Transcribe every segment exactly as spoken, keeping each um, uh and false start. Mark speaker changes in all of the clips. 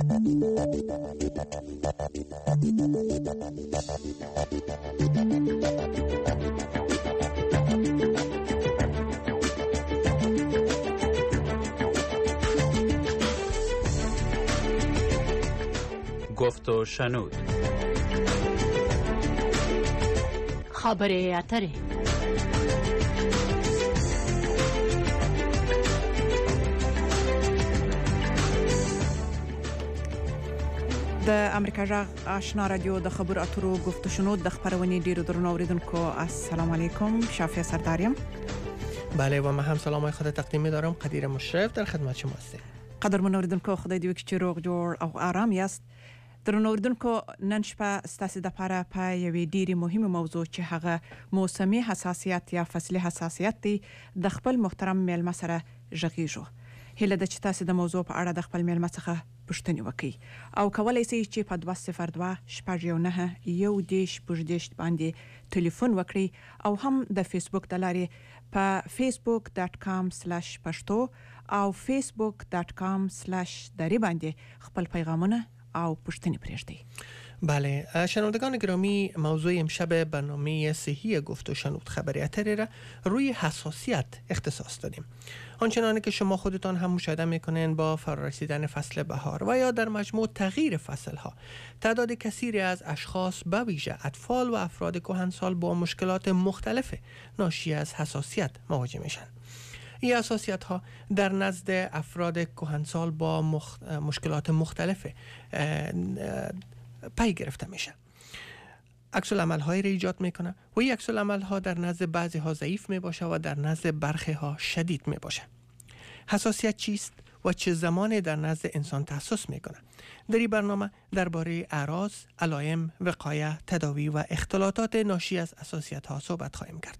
Speaker 1: گفت و شنود.
Speaker 2: خبره اتره.
Speaker 3: د امریکا جغ آشنا رادیو د خبر اترو گفت و شنود د خبرونې ډیرو درنو اوریدونکو السلام علیکم. شافیه سرداریم.
Speaker 4: بله و من هم سلامای خود تقدیم دارم. قدیر مشرف در خدمت شما هستیم.
Speaker 3: قدرمن اوریدونکو خدای دې وکړي چې روغ جوړ او آرام یاست. درنو اوریدونکو نن شپه ستاسو د لپاره په یوې ډیرې مهمه موضوع چې هغه موسمي حساسیت یا فصلي حساسیت دی د خپل محترم میلمه سره ژغېږو. هیله ده چې تاسو د موضوع په اړه د خپل میلمه څخه پوښتنه وکړئ او کولای شئ چې په دوه صفر دوه شپږ یو نه یو دیش پوښدیش باندې ټلیفون وکړئ او هم د فیسبوک د لارې په facebook dot com slash pashto او facebook dot com slash dari باندې خپل پیغامونه او پوښتنې پرېږدئ.
Speaker 4: بله شنوندگان گرامی، موضوع امشب برنامه صحی گفت و شنود خبری اتری را روی حساسیت اختصاص دادیم. آنچنانی که شما خودتان هم مشاهده میکنین با فرارسیدن فصل بهار و یا در مجموع تغییر فصل ها تعداد کثیری از اشخاص به ویژه اطفال و افراد کهنسال با مشکلات مختلف ناشی از حساسیت مواجه میشن. این حساسیت ها در نزد افراد کهنسال با مخ... مشکلات مختلف پی گرفته میشه. عکس العمل هایی را ایجاد میکنه و این عکس العمل ها در نزد بعضی ها ضعیف می باشه و در نزد برخی ها شدید می باشه. حساسیت چیست و چه زمانی در نزد انسان تأسس میکنه؟ در این برنامه درباره اعراض، علائم، وقایه، تداوی و اختلالات ناشی از حساسیت ها صحبت خواهیم کرد.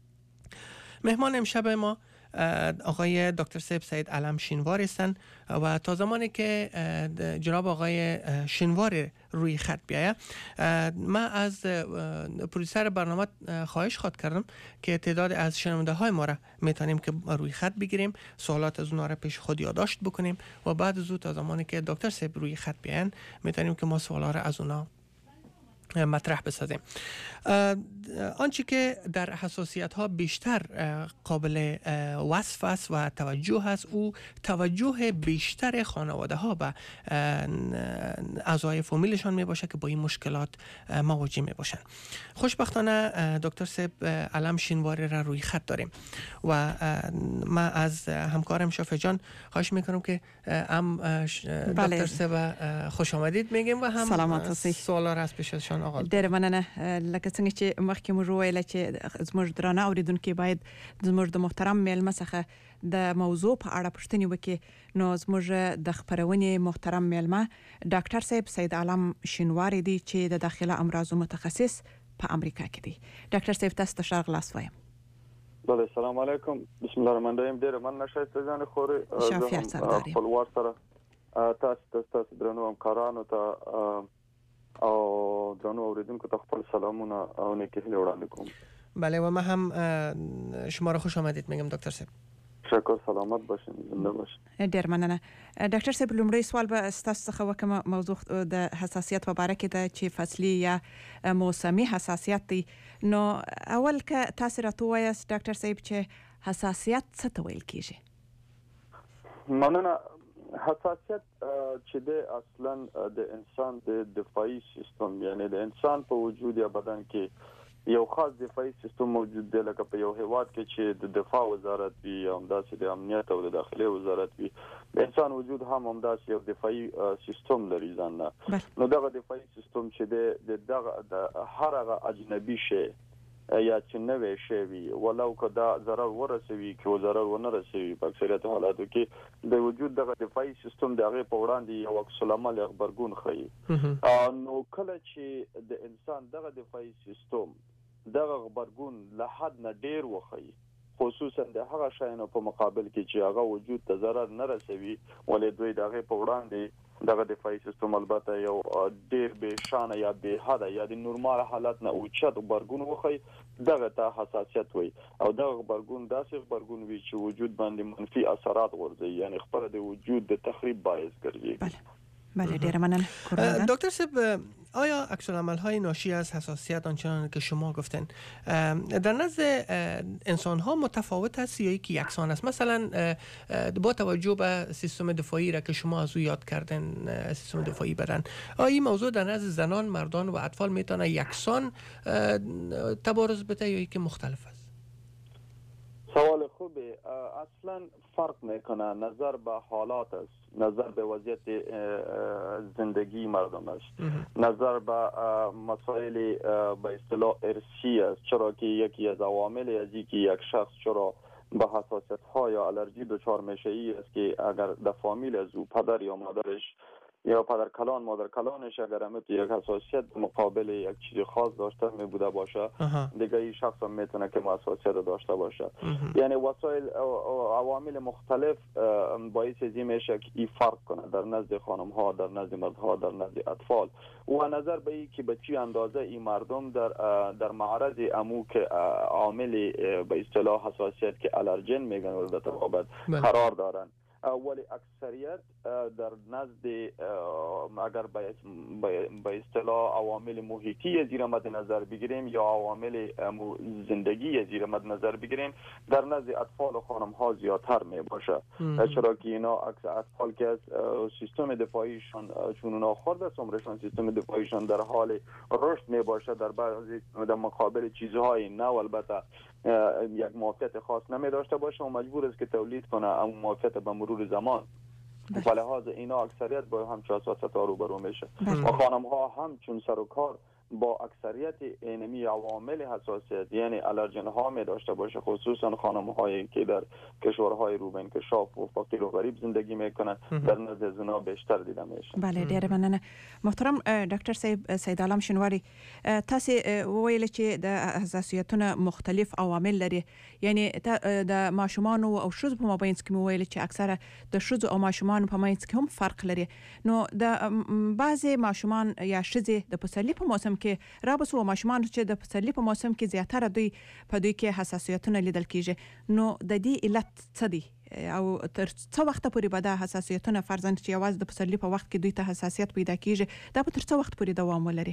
Speaker 4: مهمان امشب ما آقای دکتر سیب سید علم شینوار هستند و تا زمانی که جناب آقای شینوار روی خط بیاید من از پروډوسر برنامه خواهش خواد کردم که تعداد از شنونده های ما را میتونیم که روی خط بگیریم، سوالات از اونها را پیش خود یادداشت بکنیم و بعد از اون تا زمانی که دکتر سیب روی خط بیاین میتونیم که ما سوالا را از اونها مطرح بسازیم. آنچه که در حساسیت ها بیشتر قابل وصف است و توجه است او توجه بیشتر خانواده ها به اعضای فامیلشان می باشه که با این مشکلات مواجه می باشن. خوشبختانه دکتر سیب علم شینواری را روی خط داریم و من از همکارم شافعی جان خواهش میکنم که هم دکتر سیب خوش آمدید میگیم و هم سوالا را از پیششان آغاز.
Speaker 3: ډېر مننه. لکه څنګه چې مخکې موږ وویل چې زموږ درانه اوریدونکي باید زموږ د محترم میلمه څخه د موضوع په اړه پوښتنې وکړي، نو زموږ د خبرونې محترم میلمه ډاکټر صاحب سید علم شینواری دی چې د داخله امراضو متخصص په امریکا کې دی. ډاکټر صاحب تاسو ته ښه راغلاست وایم.
Speaker 5: بله سلام علیکم. بسم الله الرحمن الرحیم. ډېر مننه شایسته جان خوري
Speaker 3: شافیه سرداری
Speaker 5: خپلوار سره تاسو تاسو درنو همکارانو ته او درنو اوریدونکو ته خپل سلامونه او نیکی هیله وړاندې کوم.
Speaker 4: بله و من هم شما را خوش آمدید میگم دکتر صاحب.
Speaker 5: شکر، سلامت باشین، زنده باشین.
Speaker 3: ډېر مننه. ډاکټر صاحب لومړی سوال به ستاسو څخه وکم موضوع د حساسیت په اړه کې ده چې فصلي یا موسمي حساسیت دی. نو اول که تاسو راته وایاست ډاکټر صاحب چې حساسیت څه ته ویل کیږي؟
Speaker 5: مننه. حساسیت چې د اصلا د انسان د دفاعي سیستم یعنی د انسان په وجود یا بدن کې یو خاص دفاعي سیستم موجود دی، لکه په یو هیواد کې چې د دفاع وزارت وي یا همداسې د امنیت او د داخلي وزارت وي، د انسان وجود هم همداسې یو دفاعي سیستم لري ځان نه. نو دغه دفاعي سیستم چې د دغه د هر هغه اجنبي شی یا چې نوې شی وي ولو که دا ضرر ورسوي که ضرر ونه رسوي، په اکثریت حالاتو کې د وجود دغه دفاعي سیستم د هغې په وړاندې یو عکس العمل غبرګون ښیي. نو کله چې د انسان دغه دفاعي سیستم دغه غبرګون له حد نه ډیر وښیي، خصوصا د هغه شیانو په مقابل کې چې هغه وجود ته ضرر نه رسوي، ولې دوی د هغې په وړاندې دغه دفاعي سیستم البته یو ډیر بې شانه یا بې حده یا د نورمال حالت نه اوچت غبرګون وښیي، دغه ته حساسیت وایي. او دغه غبرګون داسې غبرګون وي چې وجود باندې منفي اثرات غورځوي، یعنی خپله د وجود د تخریب باعث ګرځي.
Speaker 3: بله ډیر مننه.
Speaker 4: دکتر صاحب آیا عکس العمل های ناشی از حساسیت آنچنان که شما گفتن در نزد انسان ها متفاوت است یا یکی یکسان است؟ مثلا با توجه به سیستم دفاعی را که شما از او یاد کردن، سیستم دفاعی بدن، آیا این موضوع در نزد زنان، مردان و اطفال میتونه یکسان تبارز بده یا یکی مختلف است؟
Speaker 5: سوال خوبه. اصلا فرق میکنه، نظر به حالات است، نظر به وضعیت زندگی مردم است، نظر به مسائل به اصطلاح ارثی است، چرا که یکی از عوامل از اینکه یک شخص چرا به حساسیت ها یا الرژی دچار میشه ای است که اگر در فامیل از او پدر یا مادرش یا پدر کلان مادر کلانش اگر هم یک حساسیت مقابل یک چیز خاص داشته می بوده باشه، دیگه این شخص هم میتونه که حساسیت داشته باشه. یعنی وسایل عوامل مختلف باعث از این میشه که این فرق کنه در نزد خانم ها، در نزد مردها، در نزد اطفال و نظر به این که به چی اندازه این مردم در در معرض امو که عامل به اصطلاح حساسیت که الرژن میگن و در تبابت قرار دارن. ولی اکثریت در نزد اگر به اصطلاح عوامل محیطی زیر مد نظر بگیریم یا عوامل زندگی زیر مد نظر بگیریم، در نزد اطفال و خانم ها زیادتر می باشه، چرا که اینا اطفال که از سیستم دفاعیشان چون اونا خورد است عمرشان سیستم دفاعیشان در حال رشد می باشه، در بعضی در مقابل چیزهای نو البته یک موقعیت خاص نمی داشته باشه و مجبور است که تولید کنه اما موقعیت به مرور زمان. و لحاظ اینا اکثریت با همچون حساسیت ها روبرو میشه و خانم ها هم چون سر و کار با اکثریت اینمی عوامل حساسیت یعنی الرژن ها می داشته باشه، خصوصا خانم هایی که در کشورهای رو به انکشاف و فقیر و غریب زندگی میکنن در نزد زنا بیشتر دیده میشه.
Speaker 3: بله ډیر مننه. محترم ډاکټر صاحب سید عالم شنواری، تاسو ویل چې د حساسیتونو مختلف عوامل لري، یعنی د ماشومان او ښځو په مابینځ کې ویل چې اکثره د ښځو او ماشومان په مابینځ کې هم فرق لري. نو د بعضی ماشومان یا ښځې د پسرلي په موسم کې رابسو ماشومان چې د پسرلي په موسم کې زیاتره دوی په دوی کې حساسیتونه لیدل کیږي، نو د دې علت څه دی او تر څو وخت پورې به دا حساسیتونه فرضاً چې یوازې د پسرلي په وخت کې دوی ته حساسیت پیدا کیږي دا به تر څو وخت پورې دوام ولري؟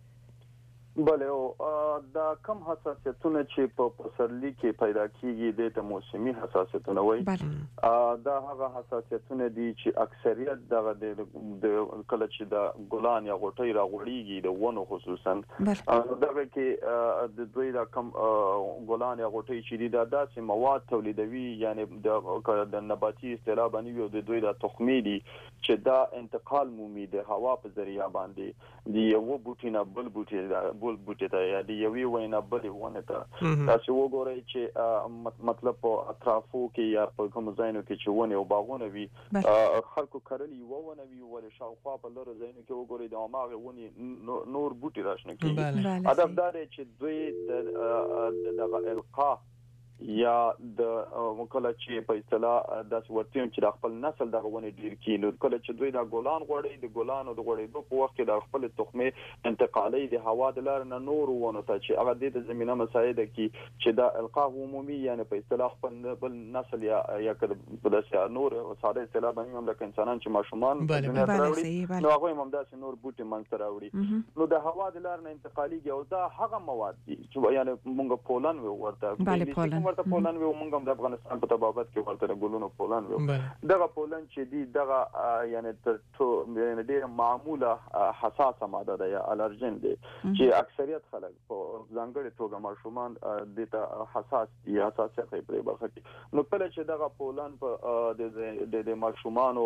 Speaker 5: بله او دا کم حساسیتونه چې په پسرلي کې پیدا کیږي د ته موسمي حساسیتونه وایي. دا هغه حساسیتونه دي چې اکثریت دغه د کله چې د ګلان یا غوټۍ راغوړيږي د ونو خصوصا دغه کې د دوی د کم ګلان یا غوټۍ چې دي دا داسې مواد تولیدوي، یعنی د نباتي اصطلاح باندې د دوی د تخمي دي چې دا انتقال مومي د هوا په ذریعہ باندې دی یو بوټی نه بل بوټی بل بوټی ته یا دی یوې ونه بلې ونه ته تاسو وګورئ چې مطلب په اطرافو کې یا په کوم ځایونو کې چې ونه او باغونه وي خلکو کرلي ونه وي ولې شاوخوا په لور ځایونو کې وګورئ د هغه ونه نور بوټي راشنه کیږي. هدف دا دی چې دوی د القا یا د کله چې په اصطلاح د ورتیم چې د خپل نسل د غونې ډیر کینو کله چې دوی د ګلان غوړي د ګلانو د غوړي په وخت کې د خپل تخمه انتقالي د هوا د لار نه نور ونه ته چې هغه د زمينه مساعده کی چې د القاء عمومي یعنی په اصطلاح خپل نسل یا یا په داسې نور ساده اصطلاح باندې هم د انسانان چې ماشومان نو هغه هم داسې نور بوټي منځ راوړي نو د هوا د لار نه انتقالي او دا هغه مواد دي چې یعنی مونږ پولن ورته ورته پولن وو مونږ هم د افغانستان په تبابت کې ورته ګلونو پولن وو دغه پولن چې دی دغه یعنی تر ټولو ډیر معموله حساسه ماده ده یا الرجن دی چې اکثریت خلک په ځانګړي توګه ماشومان د ته حساس دي حساسیت په برخه کې نو کله چې دغه پولن په د د ماشومان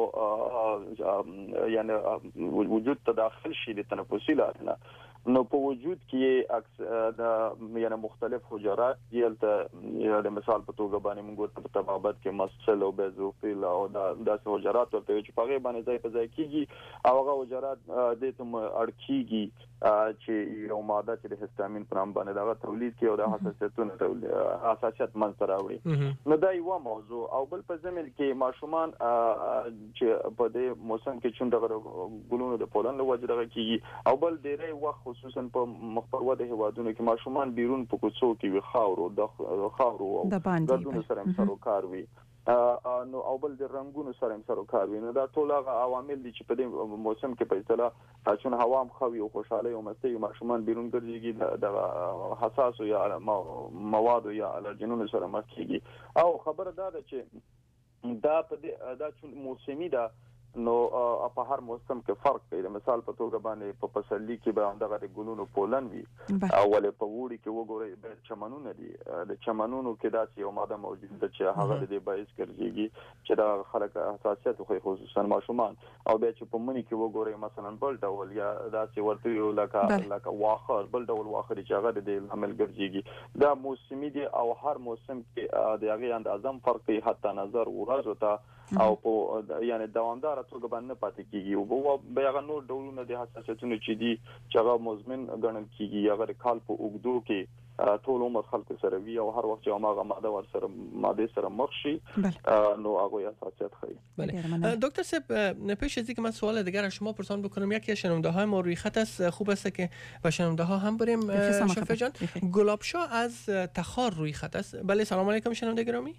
Speaker 5: یعنی وجود تداخل شي د تنفسي لارې نو په وجود کې د یعنی مختلف حجرات دلته د مثال په توګه باندې موږ په تبابت کې مسل او بازوفیل او د داسې حجرات ورته چې په غیبه باندې ځای په ځای کېږي او هغه حجرات د ته اړکیږي چې یو ماده چې د هستامین په نام باندې دا تولید کوي او د حساسیتونو تولید حساسیت منځ راوړي نو دا یو موضوع او بل په زمين کې ماشومان چې په دې موسم کې چون دغه ګلونو د پولن له وجه دغه کېږي او بل ډېرې وخت خصوصا په مخبرو د هوادونو کې ماشومان بیرون په کوڅو کې وي خاورو د خاورو او د ګردونو سره سره کار وي نو او بل د رنگونو سره هم سره کار وي. نو دا ټول هغه عوامل دي چې په دې موسم کې په اصطلاح چون هوا هم خوي او خوشاله او مستي ماشومان بیرون ګرځيږي د حساس یا مواد یا الرجنونو سره مخ کیږي. او خبره دا ده چې دا په دا چون موسمي ده نو په هر موسم کې فرق کوي. مثال په توګه باندې په پسرلي کې به دغه د ګلونو پولن وي او ولې په وړي کې وګورئ د چمنونو دي د چمنونو کې داسې یو ماده موجوده ده چې هغه د دې باعث ګرځيږي چې دا خلک حساسیت خو خصوصا ماشومان او بیا چې په منی کې وګورئ مثلا بل ډول یا داسې ورته یو لکه لکه واخه بل ډول واخه چې هغه د دې عمل ګرځيږي. دا موسمي دي او هر موسم کې د هغه اندازم فرق کوي حتی نظر ورځو ته او په یعنی دوامدار توګه باندې پاتې کیږي او بیا هغه نور ډولونه د حساسیتونو چې دي چې هغه مزمن ګڼل کیږي هغه کال په اوګدو کې ټول عمر خلکو سره وي او هر وخت چې هغه ماده ور سره ماده سره مخ شي نو هغه حساسیت خوري.
Speaker 4: بله دکتر صاحب پیش از اینکه من سوال دیگر از شما پرسان بکنم یکی از شنونده های ما روی خط است خوب است که با شنونده ها هم بریم. شفیع جان گلابشا از تخار روی خط است. بله سلام علیکم شنونده گرامی.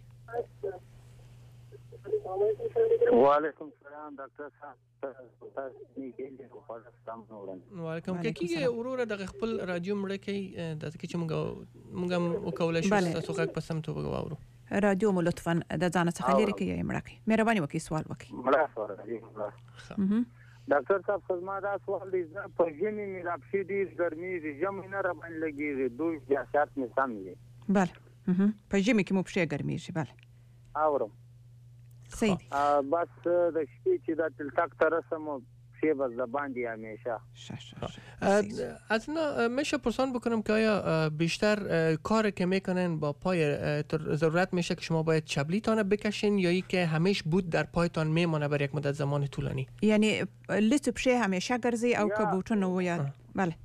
Speaker 2: و علیکم السلام ډاکټر صاحب تاسو نه
Speaker 4: وعلیکم کیږي ورور د خپل رادیو مړ کې د چې موږ موږ وکولای شو تاسو غږ پسم ته وګورو
Speaker 3: رادیو مو لطفا د ځان څخه لري کې یې مړ کې مهرباني وکړئ سوال وکړئ.
Speaker 2: مړ سره ډاکټر صاحب خدمت دا سوال دی په ژمي مې راپسې دي ګرمي دي ژمي نه را باندې لګي دوی سیاست مې سم دي.
Speaker 3: بله په ژمي کې مو پښې ګرميږي. بله
Speaker 2: اورم
Speaker 3: صحیح
Speaker 2: بس د شپې چې د تلتاک ترسم شی بس زباندی همیشه.
Speaker 4: از اینا میشه پرسان بکنم که آیا بیشتر کاری که میکنن با پای ضرورت میشه که شما باید چبلیتان بکشین یا ای که همیش بود در پایتان میمانه بر یک مدت زمان طولانی؟
Speaker 3: یعنی لیست پشه همیشه گرزی او که بوتون و یاد؟ بله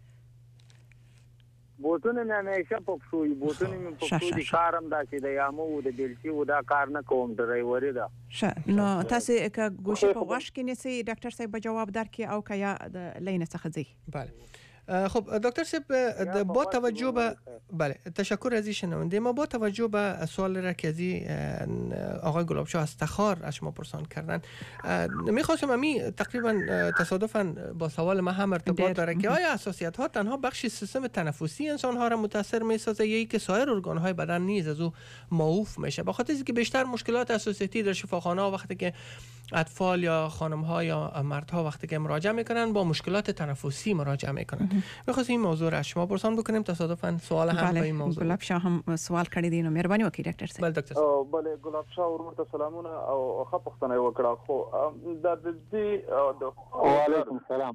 Speaker 2: بوتونه نه همیشه پښوی بوتونه مې پښوی کارم دا چې د یامو د بیلچي و دا کار نه کوم ډرایوري دا.
Speaker 3: نو تاسو که ګوشي په واش کې نسی ډاکټر صاحب جواب درکې او که یا د لین څخه ځي.
Speaker 4: بله خب دکتر صاحب با توجه به بله تشکر از شنونده ما با توجه به سوال را که از آقای گلابشا از تخار از شما پرسان کردن میخواستم امی تقریبا تصادفا با سوال ما هم ارتباط داره که آیا حساسیت ها تنها بخش سیستم تنفسی انسان ها را متاثر میسازه یا ای که سایر ارگان های بدن نیز از او معوف میشه؟ بخاطر اینکه بیشتر مشکلات حساسیتی در شفاخانه ها وقتی که اطفال یا خانم ها یا مردها وقتی که مراجعه میکنن با مشکلات تنفسی مراجعه میکنن. می‌خواستیم این موضوع را از شما پرسان بکنیم تصادفاً سوال هم به این موضوع.
Speaker 3: گلابشا هم سوال کړی دی نو مهرباني وکړئ ډاکټر صاحب.
Speaker 5: بله ډاکټر صاحب بله ګلابشا ورور ته سلامونه او ښه پوښتنه یې وکړه خو دا د دې د
Speaker 2: وعلیکم السلام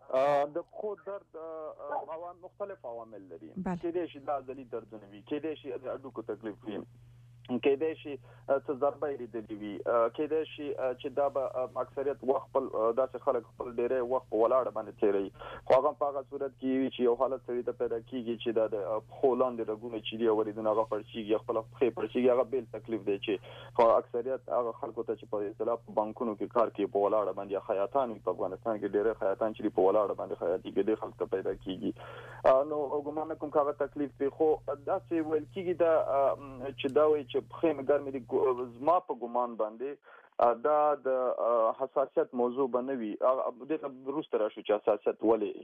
Speaker 5: د خو درد عوامل مختلف عوامل لري. کېدای شي دا عضلي دردونه وي کېدای شي د هډوکو تکلیف وي کېدای شي څه ضربه یې لیدلې وي کېدای شي چې دا به اکثریت وخت خپل داسې خلک خپل ډېری وخت په ولاړه باندې تېروي خو هغه په هغه صورت کې وي چې یو حالت سړي ته پیدا کېږي چې دا د پښو لاندې رګونه چې دي اورېدونه هغه پړسېږي خپله پښې پړسېږي هغه بېل تکلیف دی چې خو اکثریت هغه خلکو ته چې په اصطلاح په بانکونو کې کار کوي په ولاړه باندې یا خیاطان وي په افغانستان کې ډېری خیاطان چې په ولاړه باندې خیاطي کوي ډېر خلک ته پیدا کېږي نو ګمان نه کوم که هغه تکلیف دی خو داسې ویل کېږي دا چې دا وایي چې پښې مې ګرمې دي زما په ګمان باندې دا د حساسیت موضوع بنوي د روسته راشو چې حساسیت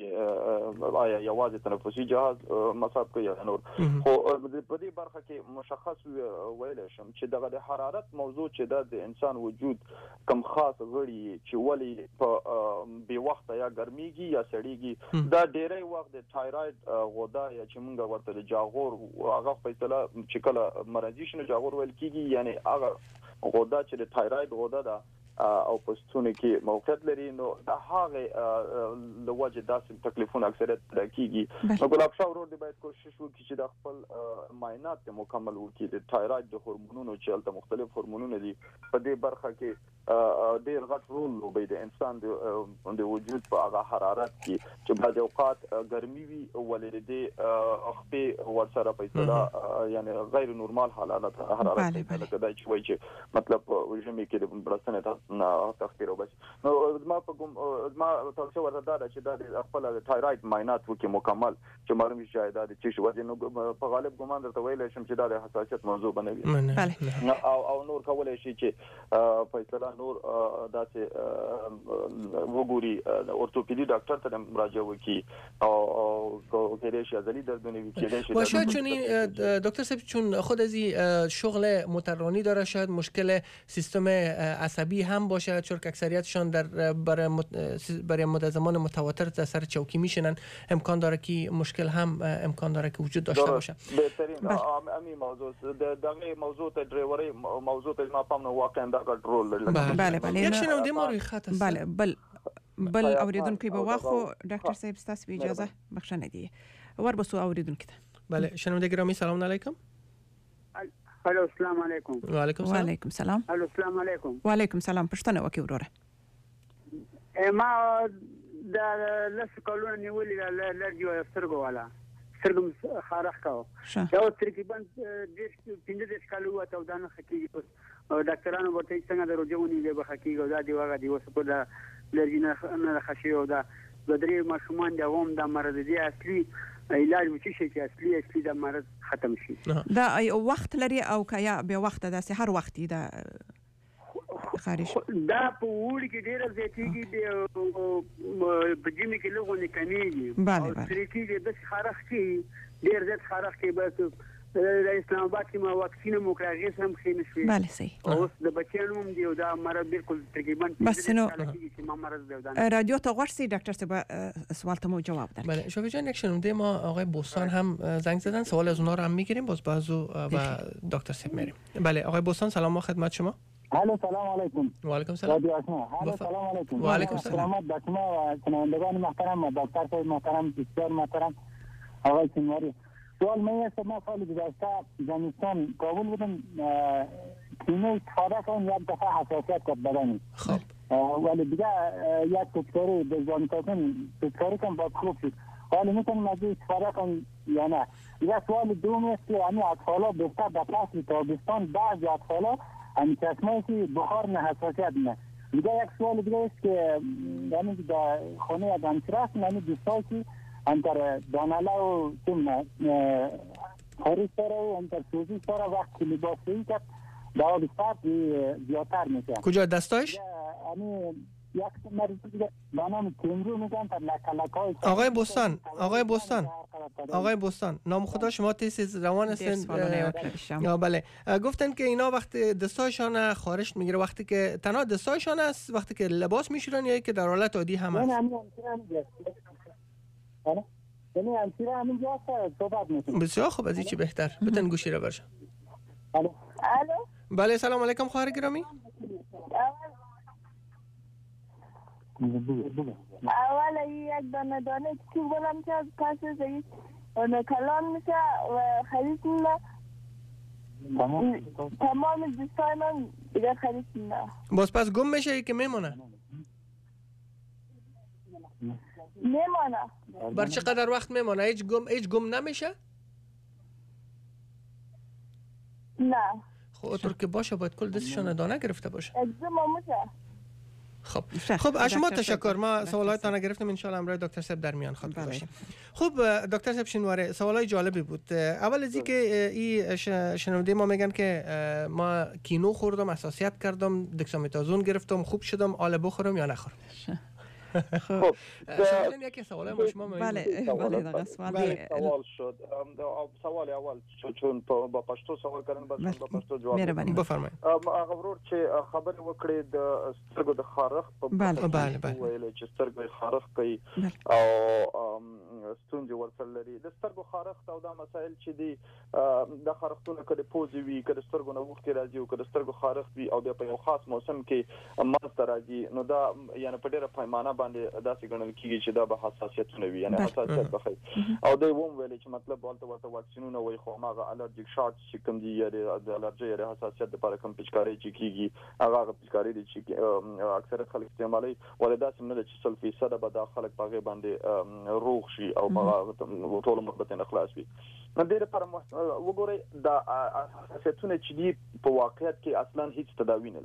Speaker 5: ولې آیا یوازې تنفسي جهاز مصاب کوي یا نور خو په دې برخه کې مشخص ویل شم چې دغه د حرارت موضوع چې د انسان وجود کم خاص غړي چې ولې په بي وخت یا ګرميږي یا سړيږي دا ډېری وخت د تایروید غودا یا چې موږ ورته د جاغور هغه په اصطلاح چې کله مرضی شنو جاغور ویل کیږي یعنی هغه غودا چې د تایروید غودا ده او پستونه کې موقعیت لري نو د هغه لوجه داسې تکلیفونه اکثریت راکېږي نو ګلاب شاه ورور دی باید کوشش وکړي چې د خپل معاینات مکمل وکړي د تایروید د هورمونونو چې هلته مختلف هورمونونه دي په دې برخه کې ډېر غټ رول لوبوي د انسان د وجود په هغه حرارت کې چې بعض اوقات ګرمي وي ولې د خپې ورسره په اصطلاح یعنی غیر نورمال حالات حرارت لکه دا چې وایي چې مطلب ژمي کې د بړستنې نه تخیر وبس نو ما په کوم ما تاسو ورته دا چې دا خپل تایراید معاینات وکي مکمل چې معلوم شي دا چې شو وجه نو په غالب ګمان درته ویل شم چې دا د حساسیت موضوع بنوي او او نور کولای شي چې فیصله نور داسې وګوري اورتوپیدي ډاکټر ته مراجعه وکي او کېدای شي ازلی دردونه وي کېدای شي
Speaker 4: باشه چون دکتر صاحب چون خود از شغل موتورانی داره شاید مشکل سیستم عصبی هم باشه چون که اکثریتشان در برای برای مدت زمان متواتر در سر چوکی میشنن امکان داره که مشکل هم امکان داره که وجود داشته باشه
Speaker 5: بهترین امی موضوع دغه موضوع ته ډرایوري موضوع ته ما پام نو واقعا دا کنټرول لري
Speaker 3: بله بله
Speaker 4: یک شنونده ما روی خط است
Speaker 3: بله بل بل اوریدونکو به واخو ډاکټر صاحب ستاسو اجازه بخښنه دی ور بسو اوریدونکو
Speaker 4: بله شنونده گرامی سلام علیکم.
Speaker 2: الو السلام علیکم.
Speaker 4: و علیکم السلام.
Speaker 3: و علیکم السلام.
Speaker 2: الو السلام علیکم.
Speaker 3: و علیکم السلام پښتنه وکي وروره.
Speaker 2: ما د لس کلونو نیولې لرجو سترګو والا سترګم خارخ کاو دا تقریبا د پنځه د کالو وته دا نه حقیقي او ډاکټرانو ورته څنګه دروځونی دی به حقیقي دا دی واغه دی وسه په دا لرجی نه خشي او دا د درې ماشومان د غوم د مرض دی اصلي علاج وچی شي چې اصلي اصلي د مرض ختم شي
Speaker 3: دا یو وخت لري او کیا به وخت د هر وخت دا خارج
Speaker 2: دا په وړي کې ډیر زیاتېږي د بجمی کې لغونه کمیږي او ترکیږي د خارخ کې ډیر زیات خارخ کې بس د اسلام آباد کې ما واکسین مو کړی هم خې نشوي
Speaker 3: بله صحیح
Speaker 2: اوس د بچیانو هم دی دا مرض بالکل تقریبا
Speaker 3: بس نو
Speaker 2: ما مرض دی
Speaker 3: رادیو تا ورسی دکتر صاحب سوال تو جواب داد
Speaker 4: بله شوفی جان یک شنونده ما آقای بوستان هم زنگ زدن سوال از اونها رو هم میگیریم باز بازو و دکتر صاحب میریم بله آقای بوستان سلام ما خدمت شما.
Speaker 6: الو سلام علیکم.
Speaker 4: و علیکم السلام.
Speaker 6: رادیو آشنا. الو سلام علیکم.
Speaker 4: و علیکم السلام.
Speaker 6: سلامت بر شما و شنوندگان محترم و دکتر صاحب محترم بسیار محترم آقای سنواری. سوال من است ما سال گذشته زمستان کابل بودم کینه استفاده کردم یک دفعه حساسیت کرد بدنی.
Speaker 4: خب.
Speaker 6: ولی دیگه یک تکراری بزبانی کردن تکراری کردم باید خوب شد. حالا میتونم از استفاده کنم یا نه. دیگه سوال دوم است که همین اطفالا بهتر در فصل تابستان بعضی اطفالا همین چشمایی که بخار نه حساسیت نه. دیگه یک سوال دیگه است که یعنی در خانه از همسر است یعنی دوستایی که انتر داناله و چون خریص داره و انتر سوزی داره وقتی لباس روی کرد دوا بستاد زیادتر میشه.
Speaker 4: کجا دستایش؟
Speaker 6: یعنی یک مریض دیگه بانام تیمرو میگن تا لکلکای
Speaker 4: آقای بوستان آقای بوستان آقای بوستان نام خدا شما تیز روان هستین یا بله گفتن که اینا وقتی دستایشان خارش میگیره وقتی که تنها دستایشان است وقتی که لباس میشورن یا که در حالت عادی هم است
Speaker 6: یعنی همسیره همینجا صحبت میکنم.
Speaker 4: بسیار خوب از این چی بهتر بتن گوشی رو برشن.
Speaker 6: الو
Speaker 7: الو
Speaker 4: بله سلام علیکم خواهر گرامی.
Speaker 7: اول یک دانه دانه چی بولم که از پس زید اون کلان میشه و خرید نه تمام دوستای من دیگه خرید نه
Speaker 4: باز پس گم میشه که میمونه
Speaker 7: میمونه
Speaker 4: بر چقدر وقت میمونه هیچ گم هیچ گم نمیشه
Speaker 7: نه
Speaker 4: خب اونطور که باشه باید کل دستشون دانه گرفته باشه
Speaker 7: اگزیما میشه
Speaker 4: خب خب از شما تشکر ما سوالاتتان گرفتم ان شاء الله امروز دکتر صاحب در میان خواهد گذاشتیم. خب دکتر صاحب شنواره سوالای جالبی بود. اول از اینکه این شنونده ما میگن که ما کینو خوردم حساسیت کردم دکسامتازون گرفتم خوب شدم آله بخورم یا نخورم. خب شما یکی سوال ما شما
Speaker 3: بله بله دقیقاً
Speaker 5: سوال شد سوال اول چون با پښتو سوال کردن بعد با پښتو جواب
Speaker 4: بفرمایئ.
Speaker 5: هغه ورور چې خبر وکړي د سترګو د خارخ په
Speaker 4: بله بله بله
Speaker 5: ویل چې سترګو خارخ کوي او ستونزې ورسره لري د سترګو خارخ او دا مسائل چې دي د خارختونه کله پوزي وي کله سترګو نه وخت راځي او کله سترګو خارخ وي او په یو خاص موسم کې ماست راځي نو دا یعنی په ډیره پیمانه باندې داسې ګڼل کیږي چې دا به حساسیتونه وي یعنی حساسیت بخي او دوی ووم ویل چې مطلب ولته ورته واکسینونه وي خو هغه الرجیک شارټ چې کوم دي یا د الرجی یا حساسیت لپاره کوم پچکاري چې کیږي هغه پچکاري دي چې اکثر خلک استعمالي ولدا سم نه چې صل فیصد به د خلک پاغه باندې روغ شي او په ټول مربوط نه خلاص وي نو د لپاره وګورئ دا حساسیتونه چې دي په واقعیت کې اصلا هیڅ تداوی نه لري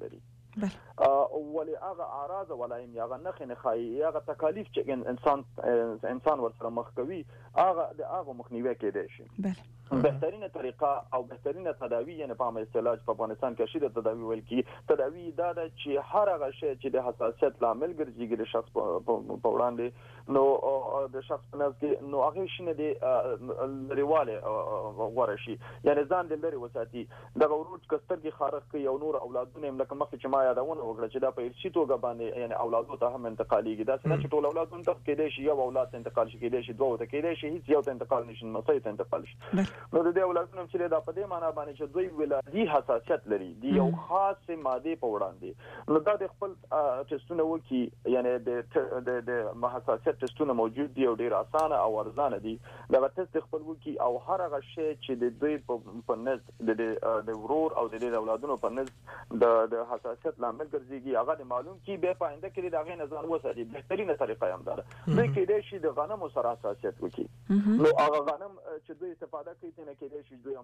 Speaker 5: ولی هغه اعراض ولایم یا هغه نخ نه خای هغه تکالیف چې انسان انسان ورسره مخ کوي هغه د هغه مخنیوي کېدای شي. بله بهترینه طریقه او بهترینه تداوی یعنی په اصطلاح په افغانستان کې شیده تداوی ویل کی تداوی دا چې هر هغه شی چې د حساسیت لامل ګرځي د شخص په وړاندې نو د شخص په نظر کې نو هغه شنه دی لريواله غوړ شي یعنی ځان د لري وساتي د غوروج کسترګي خارق کوي او نور اولادونه ملک مخ چې ما یادونه وکړه چې دا په ارشي توګه باندې یعنی اولادو ته هم انتقاليږي دا څنګه چې ټول اولادونه ته کېدای شي یو اولاد انتقال شي کېدای شي دوه ته کېدای شي هیڅ یو ته انتقال نشي نو څه ته انتقال شي نو د دې اولادونو چې دا په دې معنی باندې چې دوی ولادي حساسیت لري دی یو خاص ماده په وړاندې نو دا د خپل ټیسټونه وکي یعنی د د حساسیت ټیسټونه موجود دي او ډیر اسانه او ارزانه دي دا ټیسټ خپل وکي او هر هغه شی چې د دوی په نس د د ورور او د اولادونو په نس د د حساسیت لامل ګرځيږي هغه د معلوم کی به پاینده کې دغه نظر وساتي بهترینه طریقه هم ده دوی کې د شي د غنمو سره حساسیت وکي نو هغه غنم چې دوی استفاده کوي ته نه کې شي دوی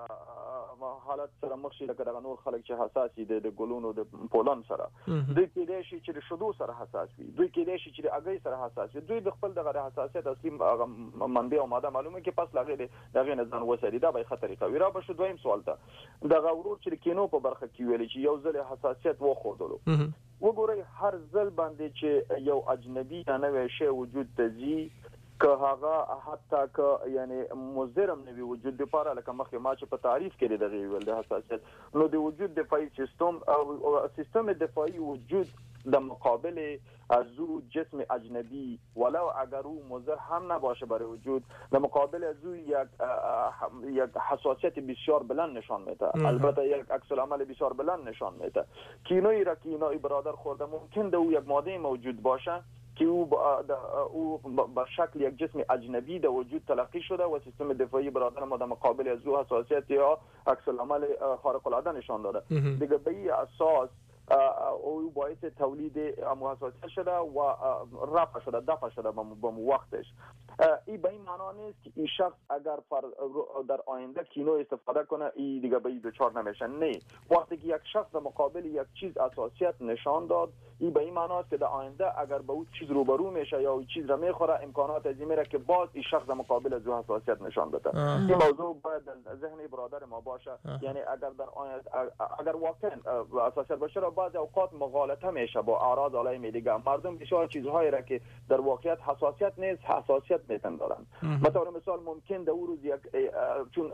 Speaker 5: هغه حالت سره مخ شي لکه دغه نور خلک چې حساس دي د ګلونو د پولن سره دوی کې د شي چې د شودو سره حساس وي دوی کې د شي چې د اګي سره حساس وي دوی د خپل دغه حساسیت اصلي منبع او ماده معلومه کې پس لاغې دغه نظر وساتي دا به خطرې کوي را به شو دویم سوال ته د غورور چې کینو په برخه کې ویل چې یو ځل حساسیت وخودلو وګورئ هر ځل باندې چې یو اجنبي یا نوې شی وجود تزي که هغه حتی که یعنی مضرم نوي وجود لپاره لکه مخکې ما چې په تعریف کې دغه ویل د حساسیت نو د وجود دفاعي سیستم او سیستم دفاعي وجود در مقابل از او جسم اجنبی ولو اگر او مضر هم نباشه برای وجود در مقابل از او یک یک حساسیت بسیار بلند نشان میده البته یک عکس العمل بسیار بلند نشان میده کینوی را که اینای برادر خورده ممکن ده او یک ماده موجود باشه که او او به شکل یک جسم اجنبی در وجود تلقی شده و سیستم دفاعی برادر ما در مقابل از او حساسیت یا عکس العمل خارق العاده نشان داده دیگه به این اساس او باعث تولید حساسیت شده و رفع شده دفع شده به وقتش این به این معنا نیست که این شخص اگر در آینده کینو استفاده کنه این دیگه به این دچار نمیشه نه وقتی که یک شخص در مقابل یک چیز حساسیت نشان داد این به این معنا است که در آینده اگر به اون چیز روبرو میشه یا اون چیز را میخوره امکانات از این میره که باز این شخص در مقابل از اون حساسیت نشان بده این موضوع باید در ذهن برادر ما باشه یعنی اگر در آینده اگر واقعا حساسیت باشه بعضی اوقات مغالطه میشه با اعراض علایم دیگه مردم بسیار چیزهایی را که در واقعیت حساسیت نیست حساسیت میتن دارن مثلا مثال ممکن در اون روز یک چون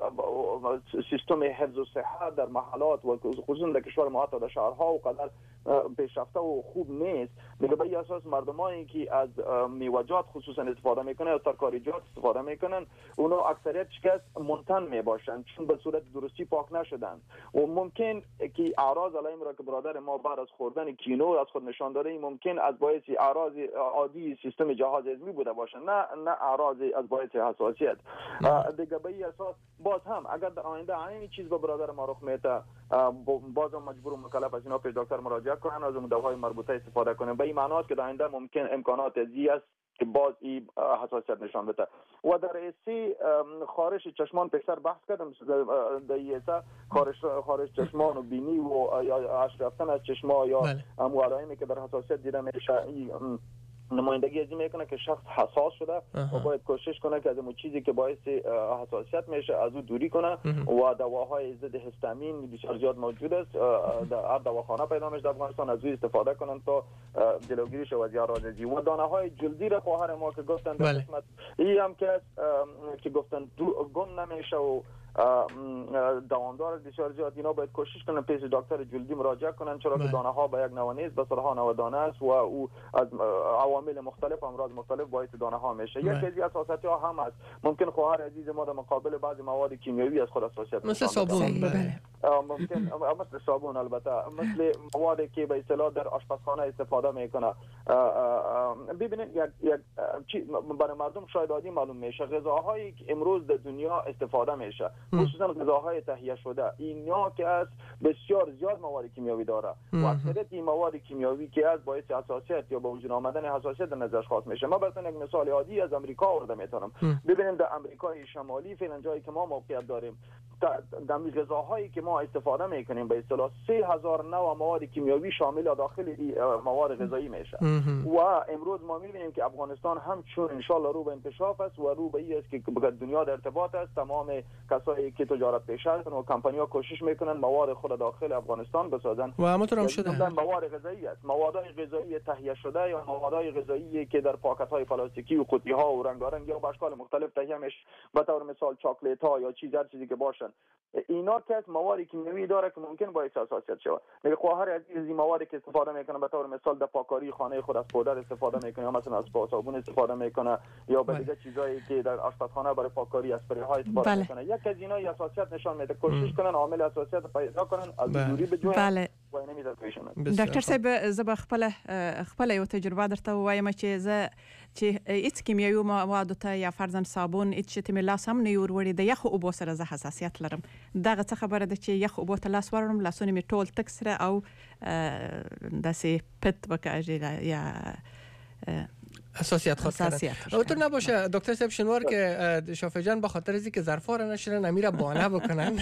Speaker 5: سیستم حفظ و صحت در محلات و خصوصا در کشور ما تا در شهرها و قدر پیشرفته و خوب نیست دیگه به اساس مردمانی که از میوه‌جات خصوصا استفاده میکنن یا ترکاریجات استفاده میکنن اونا اکثریت شکست منتن میباشن چون به صورت درستی پاک نشدن و ممکن که اعراض علایم را که برادر ما بعد از خوردن کینو از خود نشان داده این ممکن از باعث اعراض عادی سیستم جهاز هضمی بوده باشه نه نه اعراض از باعث حساسیت دیگه به این اساس باز هم اگر در آینده همین چیز به برادر ما رخ میده باز هم مجبور و مکلف از اینا پیش دکتر مراجعه کنن از اون دواهای مربوطه استفاده کنن به این معنی است که در آینده ممکن امکانات زیادی است که باز این حساسیت نشان بده و در ایسی خارش چشمان پکسر بحث کردم در ایسا خارش خارش چشمان و بینی و یا اشرفتن از چشما یا علائمی که در حساسیت دیده میشه نمایندگی ازی میکنه که شخص حساس شده و باید کوشش کنه که از اون چیزی که باعث حساسیت میشه از اون دوری کنه و دواهای ضد هیستامین بسیار زیاد موجود است در هر دواخانه پیدا میشه در افغانستان از اون استفاده کنن تا جلوگیری شه از اعراض و دانه های جلدی را خواهر ما که گفتن در قسمت این هم که که گفتن گم نمیشه و دوامدار بسیار زیاد اینا باید کوشش کنن پیش دکتر جلدی مراجعه کنن چرا که دانه ها به یک نوع نیست به صرفا نوع دانه است و او از عوامل مختلف امراض مختلف باعث دانه ها میشه یک چیزی اساسیت ها هم است ممکن خواهر عزیز ما در مقابل بعضی مواد کیمیایی از خود حساسیت
Speaker 4: مثل صابون
Speaker 5: ممکن مثل صابون البته مثل موادی که به اصطلاح در آشپزخانه استفاده میکنه ببینید یک یک برای مردم شاید عادی معلوم میشه غذاهایی که امروز در دنیا استفاده میشه خصوصا غذاهای تهیه شده اینا که از بسیار زیاد مواد کیمیایی داره و اکثریت این مواد کیمیایی که از باعث حساسیت یا به وجود آمدن حساسیت در نظر خاص میشه ما مثلا یک مثال عادی از امریکا آورده میتونم ببینیم در امریکای شمالی فعلا جایی که ما موقعیت داریم در غذاهایی که ما استفاده میکنیم به اصطلاح سه هزار نوع مواد کیمیاوی شامل داخل مواد غذایی میشه و امروز ما میبینیم که افغانستان هم چون ان شاء الله رو به انکشاف است و رو به این است که دنیا در ارتباط است. تمام کسایی که تجارت پیشه هستند و کمپانی‌ها کوشش میکنن مواد خود داخل افغانستان بسازن
Speaker 4: و همونطور هم شده.
Speaker 5: مواد غذایی است، مواد غذایی تهیه شده یا مواد غذایی که در پاکت‌های پلاستیکی و قوطی‌ها و رنگارنگ یا به اشکال مختلف تهیه میشه، به طور مثال چاکلیت‌ها یا چیز هر چیزی که باشن، اینا که مواد کیمیاوی داره که ممکن باعث حساسیت شود. میگه خواهر از این مواد که استفاده میکنه به طور مثال در پاکاری خانه خود از پودر استفاده میکنه یا مثلا از صابون استفاده میکنه یا به دیگه چیزایی که در آشپزخانه برای پاکاری اسپری ها استفاده بله. میکنه، یک از اینا حساسیت نشان میده. کوشش کنن عامل حساسیت پیدا کنن از دوری بجوین.
Speaker 3: بله. ډاکټر صاحب زه به خپل خپل یو تجربه درته وایم چې زه چې هیڅ کیمیاوي مواد ته یا فرضاً صابون هیڅ چې مې لاس هم نه وروړي د یخ اوبو سره زه حساسیت لرم. دغه څه خبره ده چې یخ اوبو ته لاس ورړم لاسونه مې ټول تک سره او داسې پت وکړي یا
Speaker 4: حساسیت خود کردن. اوتر نباشه دکتر صاحب شنوار که شافعی جان به خاطر از اینکه ظرفا رو نشرن امیره بانه بکنن.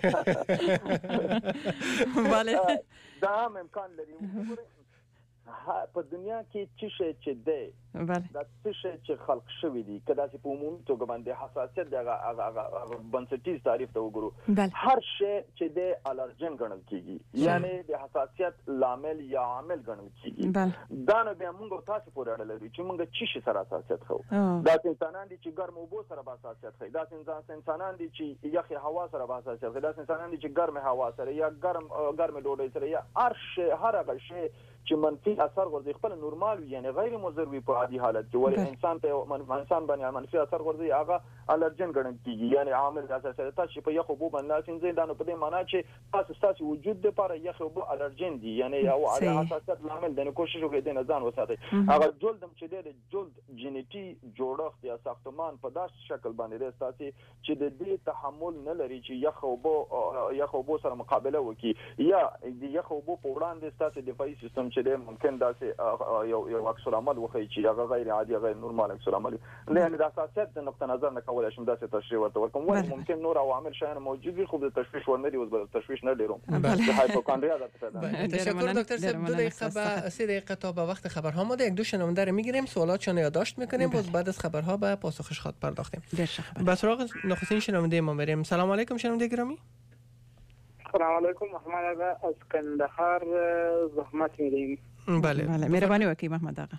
Speaker 3: بله
Speaker 5: دا هم امکان لري. په دنیا کې چې شی چې دی دا څه شی چې خلق شوی دی که داسې په عمومي توګه باندې حساسیت د هغه بنسټیز تعریف ته وګورو، هر شی چې دی الرجن ګڼل کیږي، یعنی د حساسیت لامل یا عامل ګڼل کیږي. دا نو بیا موږ تاسو پورې اړه لري چې موږ چې شي سره حساسیت خو دا انسانان دي چې ګرم اوبو سره به حساسیت خو دا انسانان دي چې یخ هوا سره به حساسیت خو دا انسانان دي چې ګرم هوا سره یا ګرم ګرم ډوډۍ سره یا هر شی هر هغه شی چې منفي اثر ورځي خپل نورمال وي یعنی غیر مضر وي په عادي حالت کې ولې انسان ته انسان باندې منفي اثر ورځي هغه الرجن ګڼل کیږي یعنی عامل اساسي تاسو په یخ اوبو باندې لاسینځي دا نو په دې معنی چې تاسو تاسو وجود لپاره یخ اوبو الرجن دي یعنی او حساسیت عامل د کوشش وکړئ د نه ځان وساتئ. هغه جلد چې د جلد جنټي جوړښت یا ساختمان په داسې شکل باندې دی تاسو چې د دې تحمل نه لري چې یخ اوبو یخ اوبو سره مقابله وکړي یا د یخ اوبو په وړاندې تاسو دفاعي سیستم چې د ممکن داسې یو یو عکس العمل وخی چې هغه غیر عادي غیر نورمال عکس العمل نه یعنی د حساسیت د نقطه نظر نه کولای شم داسې تشریح ورته ورکوم ولی ممکن نور عوامل شایان موجود وي خو د تشویش ور نه دی اوس به تشویش نه لرم د هایپوکاندریا ده.
Speaker 4: تشکر دکتر صاحب. دو دقیقه به سه دقیقه تا به وقت خبرها ما یک دو شنونده رو میگیریم سوالاتشون یادداشت میکنیم باز بعد از خبرها به پاسخش خود پرداختیم. به سراغ نخستین شنونده ما بریم. سلام علیکم شنونده گرامی.
Speaker 8: سلام علیکم محمد آقا از کندهار زحمت میدیم.
Speaker 4: بله
Speaker 3: بله مهربانی وکړئ محمد آقا.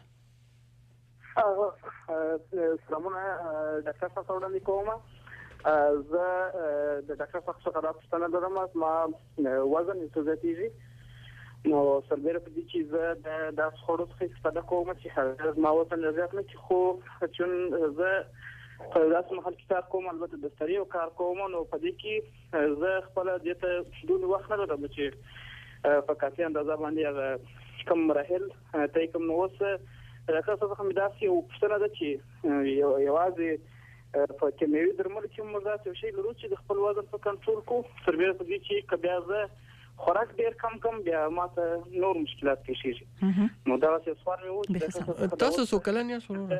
Speaker 8: سلامونه ډاکټر صاحب وړاندې کوم. زه د ډاکټر صاحب څخه دا پوښتنه لرم ما وزن یې څه زیاتېږي نو سربیره په دې چې زه د داسې خوړو څخه استفاده کوم چې هغه ما وزن زیات نه کړي خو چون زه په داسې محل کې کار کوم البته د ستړي او کار کوم نو په دې کې زه خپله دې ته دومره وخت نه لرم چې په کافي اندازه باندې هغه کوم مراحل طی کوم. نو اوس ډاکټر صاحب څخه مې داسې یو پوښتنه ده چې یوازې په کیمیاوي درملو کې موږ داسې یو شی لرو چې د خپل وزن په کنټرول کړو سربیره په دې چې که بیا زه خوراک ډېر کم کم بیا ماته نور مشکلات پیښیږي. نو دغسې یو سوال مې و چې
Speaker 4: تاسو څو کلن یاست ورور؟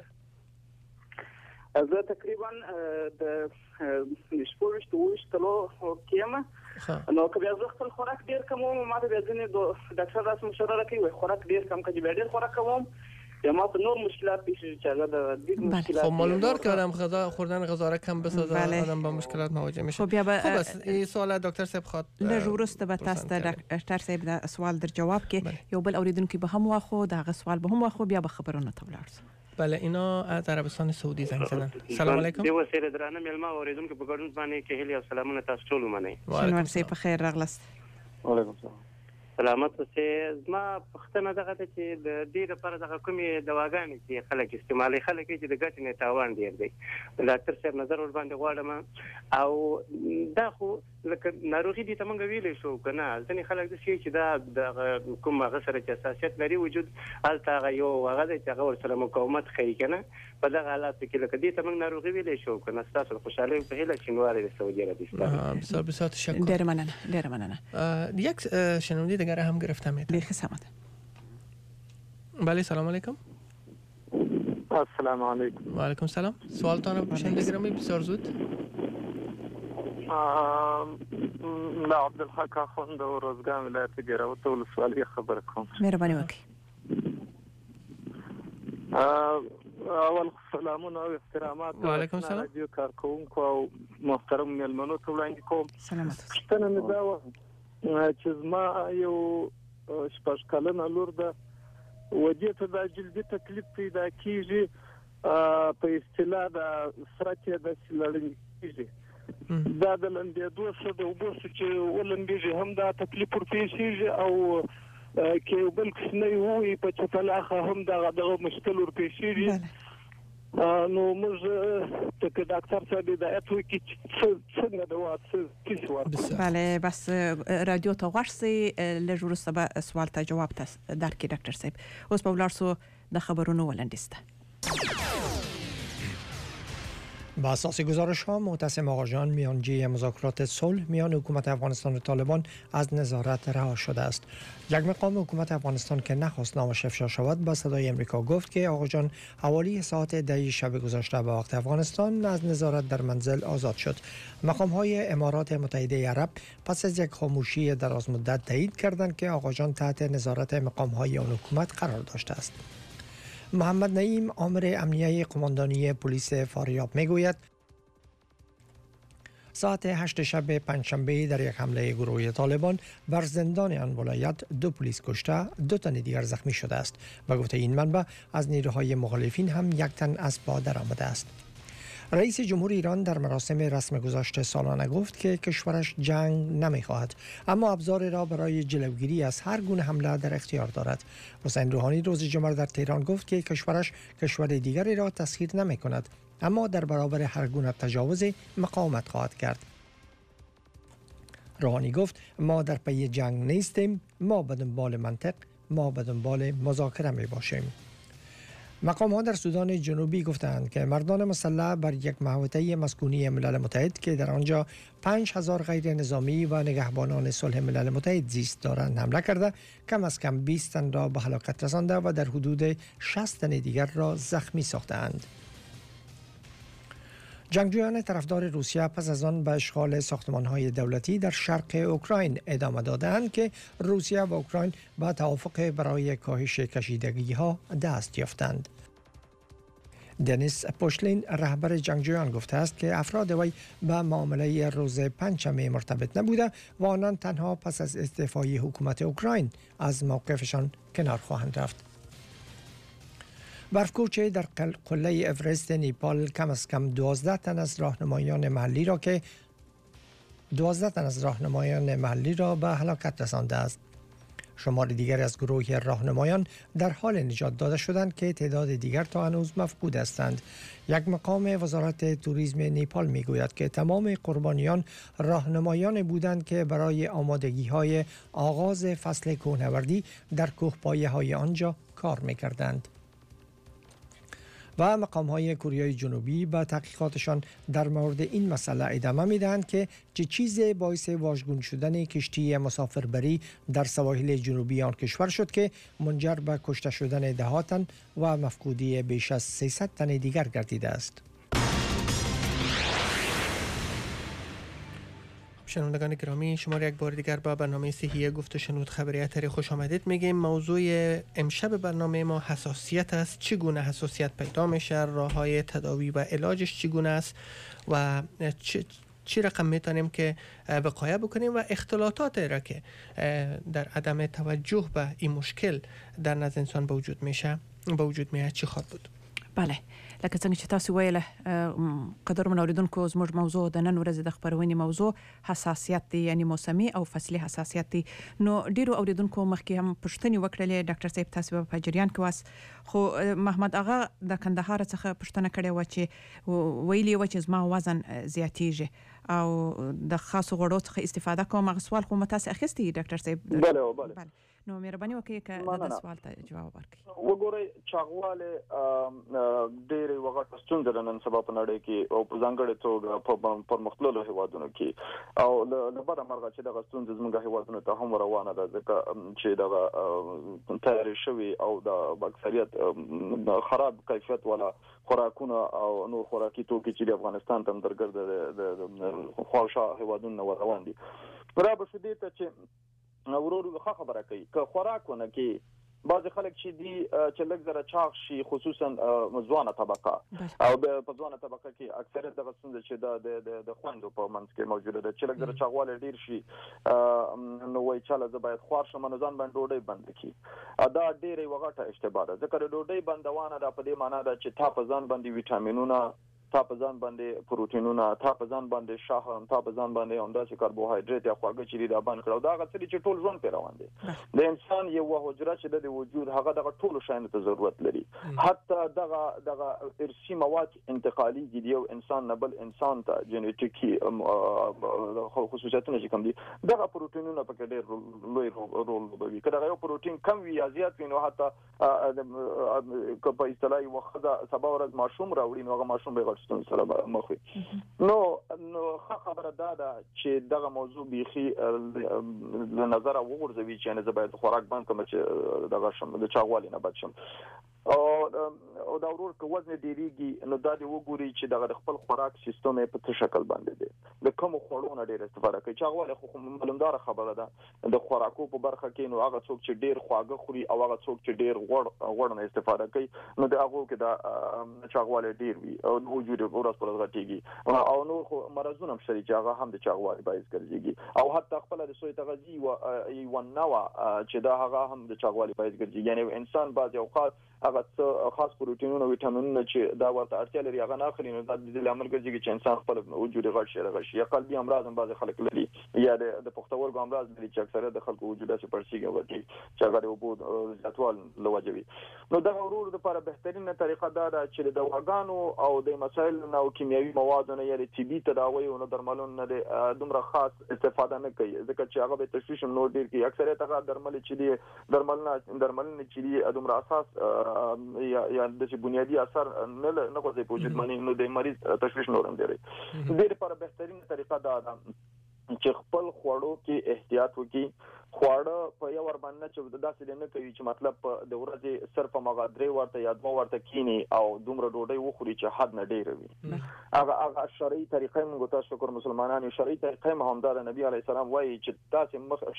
Speaker 8: زه تقریبا د شپږ ویشت اووه ویشت کلو کې یم. نو که بیا زه خپل خوراک ډېر کموم ما ته بیا ځینې ډاکټر داسې مشوره راکوي وایي خوراک ډېر کم که چې بیا ډېر خوراک کوم یا ما ته نور مشکلات پیښیږي چې هغه د دید مشکلات.
Speaker 4: خب معلوم دار که آدم غذا خوردن غذا را کم بسازه آدم با مشکلات مواجه میشه.
Speaker 3: خب بیا
Speaker 4: خب این سوال دکتر صاحب خواد
Speaker 3: لږ وروسته به تاسو ته ډاکټر صاحب دا سوال در جواب کې یو بل اوریدونکي به هم واخو دغه سوال به هم واخو بیا به خبرونه ته ولاړ.
Speaker 4: بله اینا از عربستان سعودی زنگ زدن. سلام علیکم.
Speaker 9: دی وسیله درانه ملما اوریدونکو په ګډون باندې کې هلي او سلامونه تاسو ټول ومنئ.
Speaker 3: شنوار صاحب په خیر راغلاست.
Speaker 5: وعلیکم السلام.
Speaker 9: سلامت اوسئ. زما پوښتنه دغه ده چې د دې لپاره دغه کومې دواګانې چې خلک استعمالوي خلک چې د ګټې نه تاوان ډېر دی د ډاکټر صاحب نظر ورباندې غواړم او دا خو لکه ناروغي دي ته موږ ویلی شو که نه ځینې خلک داسې چې دا د کوم هغه سره چې حساسیت لري وجود هلته هغه یو هغه دی چې هغه ورسره مقاومت ښیي که نه په دغه حالاتو کې لکه دې ته موږ ناروغي ویلی شو که نه ستاسو د خوشحالۍ په هیله شینواری د سعودي عربستان.
Speaker 4: بسیار بسیار تشکر.
Speaker 3: ډېره مننه ډېره مننه.
Speaker 4: یک شنونده دیگر هم گرفتم میتونم.
Speaker 3: بیخی سلامت.
Speaker 4: بله سلام علیکم.
Speaker 8: السلام علیکم.
Speaker 4: و علیکم سلام. سوالتان رو شنونده گرامی بسیار زود.
Speaker 10: لا عبدالحق اخوند او روزګان ولایت کې راوته ولسوالۍ خبر کوم.
Speaker 3: مهرباني وکړئ.
Speaker 10: اول سلامونه او احترامات
Speaker 4: وعلیکم السلام.
Speaker 10: رادیو کارکونکو او محترم مېلمنو ته وړاندې کوم.
Speaker 3: سلامات.
Speaker 10: پوښتنه مې دا وه چې زما یو شپږ کلنه لور ده، ودې ته د جلدي تکلیف پیدا کیږي، په اصطلاح د سرطې د لړنې کیږي، دا د لندېدو څه د اوبو چې ولندېږي هم دا تکلیف ورپېښېږي، او کې یو بل کښنی ووایي په چپلاخه هم دغه دغه مشکل ورپېښېږي. نو موږ ته که ډاکټر صاحب هدایت وکړي چې څنګه دوا څه کیسې ورکړو.
Speaker 3: بله بس رادیو ته غوږ سئ، لږ وروسته به سوال ته جواب تاسو درکړي ډاکټر صاحب. اوس به ولاړ سو د خبرونو ولنډیز ته.
Speaker 11: با اساس گزارش ها معتصم آقاجان میانجی مذاکرات صلح میان حکومت افغانستان و طالبان از نظارت رها شده است. یک مقام حکومت افغانستان که نخواست نامش افشا شود به صدای امریکا گفت که آقاجان حوالی ساعت ده شب گذشته به وقت افغانستان از نظارت در منزل آزاد شد. مقام های امارات متحده عرب پس از یک خاموشی دراز مدت تایید کردند که آقاجان تحت نظارت مقام های آن حکومت قرار داشته است. محمد نعیم آمر امنیه قماندانی پلیس فاریاب میگوید ساعت هشت شب پنجشنبه در یک حمله گروه طالبان بر زندان آن ولایت دو پلیس کشته، دو تن دیگر زخمی شده است. به گفته این منبع از نیروهای مخالفین هم یک تن از پا درآمده است. رئیس جمهور ایران در مراسم رسم گذشت سالانه گفت که کشورش جنگ نمی‌خواهد، اما ابزار را برای جلوگیری از هر گونه حمله در اختیار دارد. حسین روحانی روز جمعه در تهران گفت که کشورش کشور دیگری را تسخیر نمی‌کند، اما در برابر هر گونه تجاوز مقاومت خواهد کرد. روحانی گفت ما در پی جنگ نیستیم، ما به دنبال منطق، ما به دنبال مذاکره می‌باشیم. مقام ها در سودان جنوبی گفتند که مردان مسلح بر یک محوطه مسکونی ملل متحد که در آنجا پنج هزار غیر نظامی و نگهبانان صلح ملل متحد زیست دارند حمله کرده، کم از کم بیست تن را به هلاکت رسانده و در حدود شصت تن دیگر را زخمی ساختند. جنگجویان طرفدار روسیه پس از آن به اشغال ساختمان‌های دولتی در شرق اوکراین ادامه دادند که روسیه و اوکراین به توافق برای کاهش کشیدگی‌ها دست یافتند. دنیس پوشلین رهبر جنگجویان گفته است که افراد وی به معامله روز پنجشنبه مرتبط نبوده و آنان تنها پس از استعفای حکومت اوکراین از موقفشان کنار خواهند رفت. برفکوچه در قله اورست نیپال کم از کم دوازده تن از راهنمایان محلی را که دوازده تن از راهنمایان محلی را به هلاکت رسانده است. شمار دیگر از گروه راهنمایان در حال نجات داده شدند که تعداد دیگر تا هنوز مفقود هستند. یک مقام وزارت توریسم نیپال میگوید که تمام قربانیان راهنمایان بودند که برای آمادگی‌های آغاز فصل کوهنوردی در کوهپایه‌های آنجا کار می‌کردند. و مقام‌های کره جنوبی به تحقیقاتشان در مورد این مسئله ادامه می‌دهند که چه چیزی باعث واژگون شدن کشتی مسافربری در سواحل جنوبی آن کشور شد که منجر به کشته شدن ده تن و مفقودی بیش از سیصد تن دیگر گردیده است.
Speaker 4: شنوندگان گرامی، شما را یک بار دیگر با برنامه صحی گفت و شنود خبریت خوش آمدید میگیم. موضوع امشب برنامه ما حساسیت است. چگونه حساسیت پیدا میشه، راههای تداوی و علاجش چگونه است و چه چی رقم میتونیم که وقایه بکنیم و اختلاطات را که در عدم توجه به این مشکل در نزد انسان به وجود میشه به وجود میاد چی خواهد بود؟
Speaker 3: بله، لکه څنګه چې تاسو ویله قدرمن اوریدونکو، زموږ موضوع د نن ورځې د خبرونې موضوع حساسیت دی، یعنی موسمي او فصلي حساسیت دی. نو ډیرو اوریدونکو مخکې هم پوښتنې وکړلې ډاکټر صاحب تاسو په جریان کې واس، خو محمد اغا د کندهار څخه پوښتنه کړې و چې ویلي و چې زما وزن زیاتیږي او د خاصو غوړو څخه استفاده کوم. هغه سوال خو متاسف اخیستی ډاکټر صاحب؟
Speaker 5: بله بله.
Speaker 3: نو مهرباني وکړئ که د سوال ته جواب ورکړئ.
Speaker 5: وګورئ چاغواله ډېر وغه غټ ستونزه نن سبا په نړۍ کې او په ځانګړي توګه په پرمختللو هیوادونو کې او له بده مرغه چې دغه ستونزه زموږ هیوادونو ته هم روانه ده ځکه چې دغه تیاری شوی او د اکثریت خراب کیفیت ولا خوراکونه او نور خوراکي توکي چې د افغانستان تم درګرد د خواوشا هیوادونو روان دي را به شدې ته چې ورور ښه خبره کوي که خوراکونه کې بعض خلک چې دي چې لږ زره چاغ شي خصوصا ځوانه طبقه او په ځوانه طبقه کې اکثریت دغه ستونزه چې د د خوندو په منځ کې موجوده ده چې لږ زره چاغوالی ډیر شي نو وایي چاله زه باید خوار شم نو ځان باندې ډوډۍ بند کړي دا ډېره یوه غټه اشتباه ده ځکه د ډوډۍ بندوانه دا په دې معنا ده چې تا په ځان باندې ویټامینونه تا په ځان باندې پروتینونه تا په ځان باندې شحم تا په ځان باندې همداسې کاربوهایډریټ یا خواږه چې دي دا بند کړه او دا هغه څه دي چې ټول ژوند پرې روان دی د انسان یوه حجره چې د وجود هغه دغه ټولو شیانو ته ضرورت لري حتی دغه دغه ارثي مواد انتقالي دي یو انسان نه بل انسان ته جنیټیکي خصوصیتونه چې کوم دي دغه پروتینونه پکې ډېر لوی رول لوبوي که دغه یو پروتین کم وي یا زیات وي نو حتی که په اصطلاح یوه ښځه سبا ورځ ماشوم راوړي نو هغه ماشوم به یې غټ ستونزې سره مخ وي نو نو ښه خبره دا ده چې دغه موضوع بیخي له نظره وغورځوي چې یعنې زه باید خوراک بند کړم چې دغه شم د چاغوالي نه بد شم او او دا ورور که وزن ډېرېږي نو دا دې وګوري چې دغه د خپل خوراک سیستم یې په څه شکل باندې دی د کومو خوړو نه ډېر استفاده کوي چاغوالی خو معلومداره خبره ده د خوراکو په برخه کې نو هغه څوک چې ډېر خواږه خوري او هغه څوک چې ډېر غوړ غوړ نه استفاده کوي نو د هغو کې دا چاغوالی ډېر وي او وجود یې ورځ په ورځ غټېږي او نور خو مرضونه هم شته چې هغه هم د چاغوالي باعث ګرځېږي او حتی خپله د سوی تغذي یوه نوعه چې دا هغه هم د چاغوالي باعث ګرځېږي یعنې انسان بعضې اوقات هغه څه خاص پروتینونه ویټامینونه چې دا ورته اړتیا لري هغه نه اخلي نو دا د دې لامل ګرځي چې انسان خپل وجود غټ شي غټ شي یا قلبي امراض هم بعضې خلک لري یا د پښتورګو امراض لري چې اکثریت د خلکو وجود داسې پړسېږي ورکوي چې هغه د اوبو زیاتوال له وجې وي نو دغه ورور دپاره بهترینه طریقه دا ده چې د دواګانو او د مسایلو نه او کیمیاوي موادو نه یا د طبي تداویو نه درملونو نه د دومره خاص استفاده نه کوي ځکه چې هغه به تشویش هم نور ډېر کوي اکثریت هغه درملې چې دي درملونه درملنې چې دي دومره اساس یا یا د بنیادی اثر نه نه کوي په وجود باندې نو د مریض تشویش نور هم دی د دې لپاره بهترینه طریقه دا ده چې خپل خوړو کې احتیاط وکړي خواړه په یو ور باندې چې داسې نه کوي چې مطلب د ورځې صرف هغه درې ورته یا دوه ورته کینی او دومره ډوډۍ وخوري چې حد نه ډېره وي هغه هغه شرعي طریقې موږ تاسو شکر مسلمانانو شرعي طریقې هم همدا د نبی علیه السلام وایي چې تاسو مخ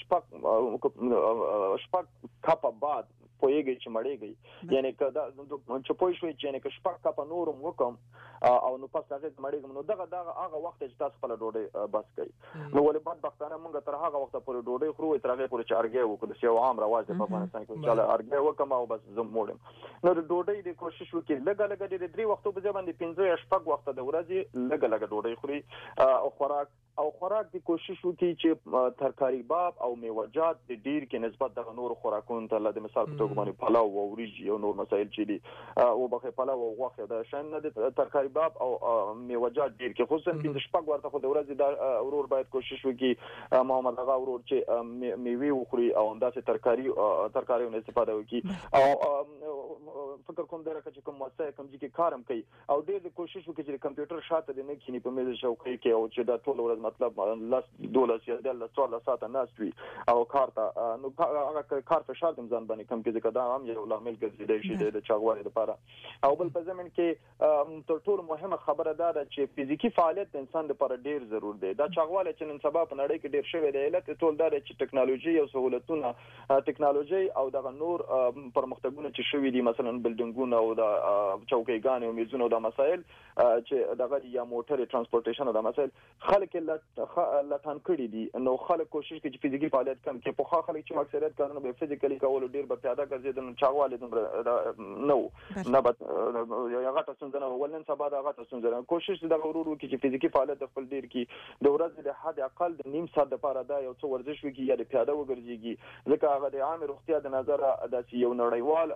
Speaker 5: شپږ شپږ کاپه بعد پوهېږئ چې مړېږئ یعنې که دا چې پوه شوئ چې یعنې که شپږ کپه نور هم وکړم او نو پس هغې ته مړېږم نو دغه دغه هغه وخت چې تاسو خپله ډوډۍ بس کوئ نو ولې بدبختانه موږ تر هغه وخته پورې ډوډۍ خورو تر هغې پورې چې ارګی وکړو داسې یو عام رواج دی په افغانستان کې چې ارګی وکړم او بس زه موړ یم نو د ډوډۍ د کوشش وکړي لږه لږه د درې وختو په ځای باندې پنځه یا شپږ وخته د ورځې لږه لږه ډوډۍ خوري او خوراک او خوراک د کوشش وکړي چې ترکاري باب او میوه‌جات د ډیر کې نسبت د نور خوراکونو ته د مثال په توګه باندې پلاو او وریجې او نور مسایل چې دي او بخې پلاو او غوښه د شان نه د ترکاري باب او میوه‌جات ډیر کې خصوصا د شپږ ورته خو د ورځې د ورور باید کوشش وکړي محمد هغه ورور چې میوه وخوري او همداسې ترکاري ترکاریونه استفاده وکړي او فکر کوم درکه چې کوم وسایل کوم چې کارم کوي او ډیر کوشش وکړي چې کمپیوټر شاته د نه کینی په میز شوقي کې او چې دا ټول ورځ مطلب لاس دولس یا د څوارلس ساعته ناست وي او کار ته نو هغه کار فشار د ځان باندې کم کې ځکه دا هم یو لامل ګرځېدی شي د چاغوالي لپاره او بل په ضمن کې تر ټولو مهمه خبره دا ده چې فزیکي فعالیت د انسان لپاره ډیر ضرور دی دا چاغوالی چې نن سبا په نړۍ کې ډیر شوی دی علت ټول دا دی چې ټکنالوژي او سهولتونه ټکنالوژي او دغه نور پرمختګونه چې شوي دي مثلا بلډینګونه او د چوکۍ او میزونه او د مسایل چې دغه یا موټر ترانسپورټیشن او د مسایل خلک لټان کړي دي نو خلک کوشش کوي چې فزیکي فعالیت کم کړي په خا خلک چې اکثریت کارونه به فزیکلی کول ډیر به پیاده ګرځېدل نو چاغوالی دومره نو نه به یا غټه ستونزه نه ول نن سبا دا غټه ستونزه نه کوشش د غرور وکړي چې فزیکي فعالیت د خپل ډیر کې د ورځې د حد اقل د نیم ساعت لپاره دا یو څه ورزش وکړي یا د پیاده وګرځيږي ځکه هغه د عام روغتیا د نظر داسې یو نړیوال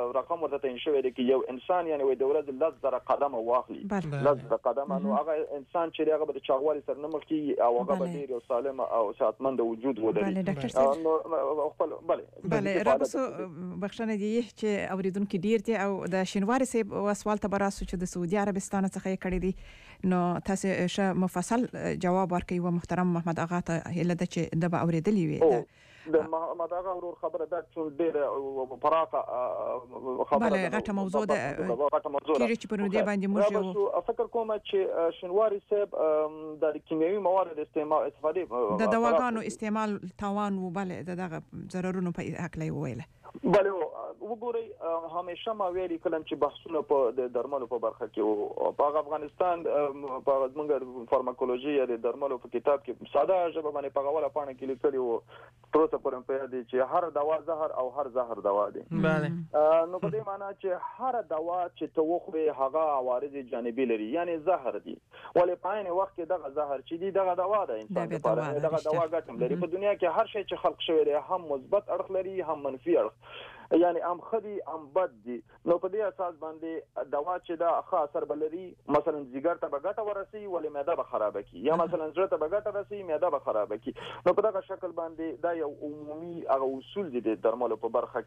Speaker 5: رقم ورته تعین شوی دی چې یو انسان یعنی وای د ورځې لس زره قدم واخلي لس زره قدم نو هغه انسان چې هغه د چاغوالي سره نه مخ کیږي او هغه به ډیر سالم او صحتمند وجود ولري نو خپل بله
Speaker 3: بله رابسو بخښنه دی چې اوریدونکو ډیر دي او د شینواری سیب وسوال ته براسو چې د سعودي عربستان څخه یې کړی دي نو تاسو ش مفصل جواب ورکړئ و محترم محمد اغا ته هله د چې د اوریدلی وي
Speaker 5: د محمد اغا ورور خبره ده چې ډېر پراخه خبره
Speaker 3: بله غټه موضوع ده کیږي چې په نو دی باندې موږ
Speaker 5: فکر کوم چې شینواری صاحب د کیمیاوي موادو استعمال استفاده
Speaker 3: د دواګانو استعمال تاوان و بله دغه ضررونو په حق لای ویله
Speaker 5: بله وګورئ همیشه ما ویلي کلم چې بحثونه په د درملو په برخه کې او په افغانستان په زمونږ فارماکولوژي یا د درملو په کتاب کې ساده ژبه باندې په غوړه پاڼه کې لیکلي وو تر څو پورې په دې چې هر دوا زهر او هر زهر دوا دی
Speaker 4: بله
Speaker 5: نو په دې معنی چې هر دوا چې تو خو هغه عوارض جانبي لري یعنی زهر دی ولې په عین وخت کې دغه زهر چې دی دغه دوا ده انسان لپاره دغه دوا ګټم لري په دنیا کې هر شی چې خلق شوی دی هم مثبت اړخ لري هم منفي اړخ یعنی ام خدي ام بد دي نو په دې اساس باندې دوا چې دا ښه اثر بلري مثلا جګر ته بغټه ورسي ولې معده به خراب کی یا مثلا زړه ته بغټه ورسي معده به خراب کی نو په دغه شکل باندې دا یو عمومي هغه اصول دي د درملو په برخه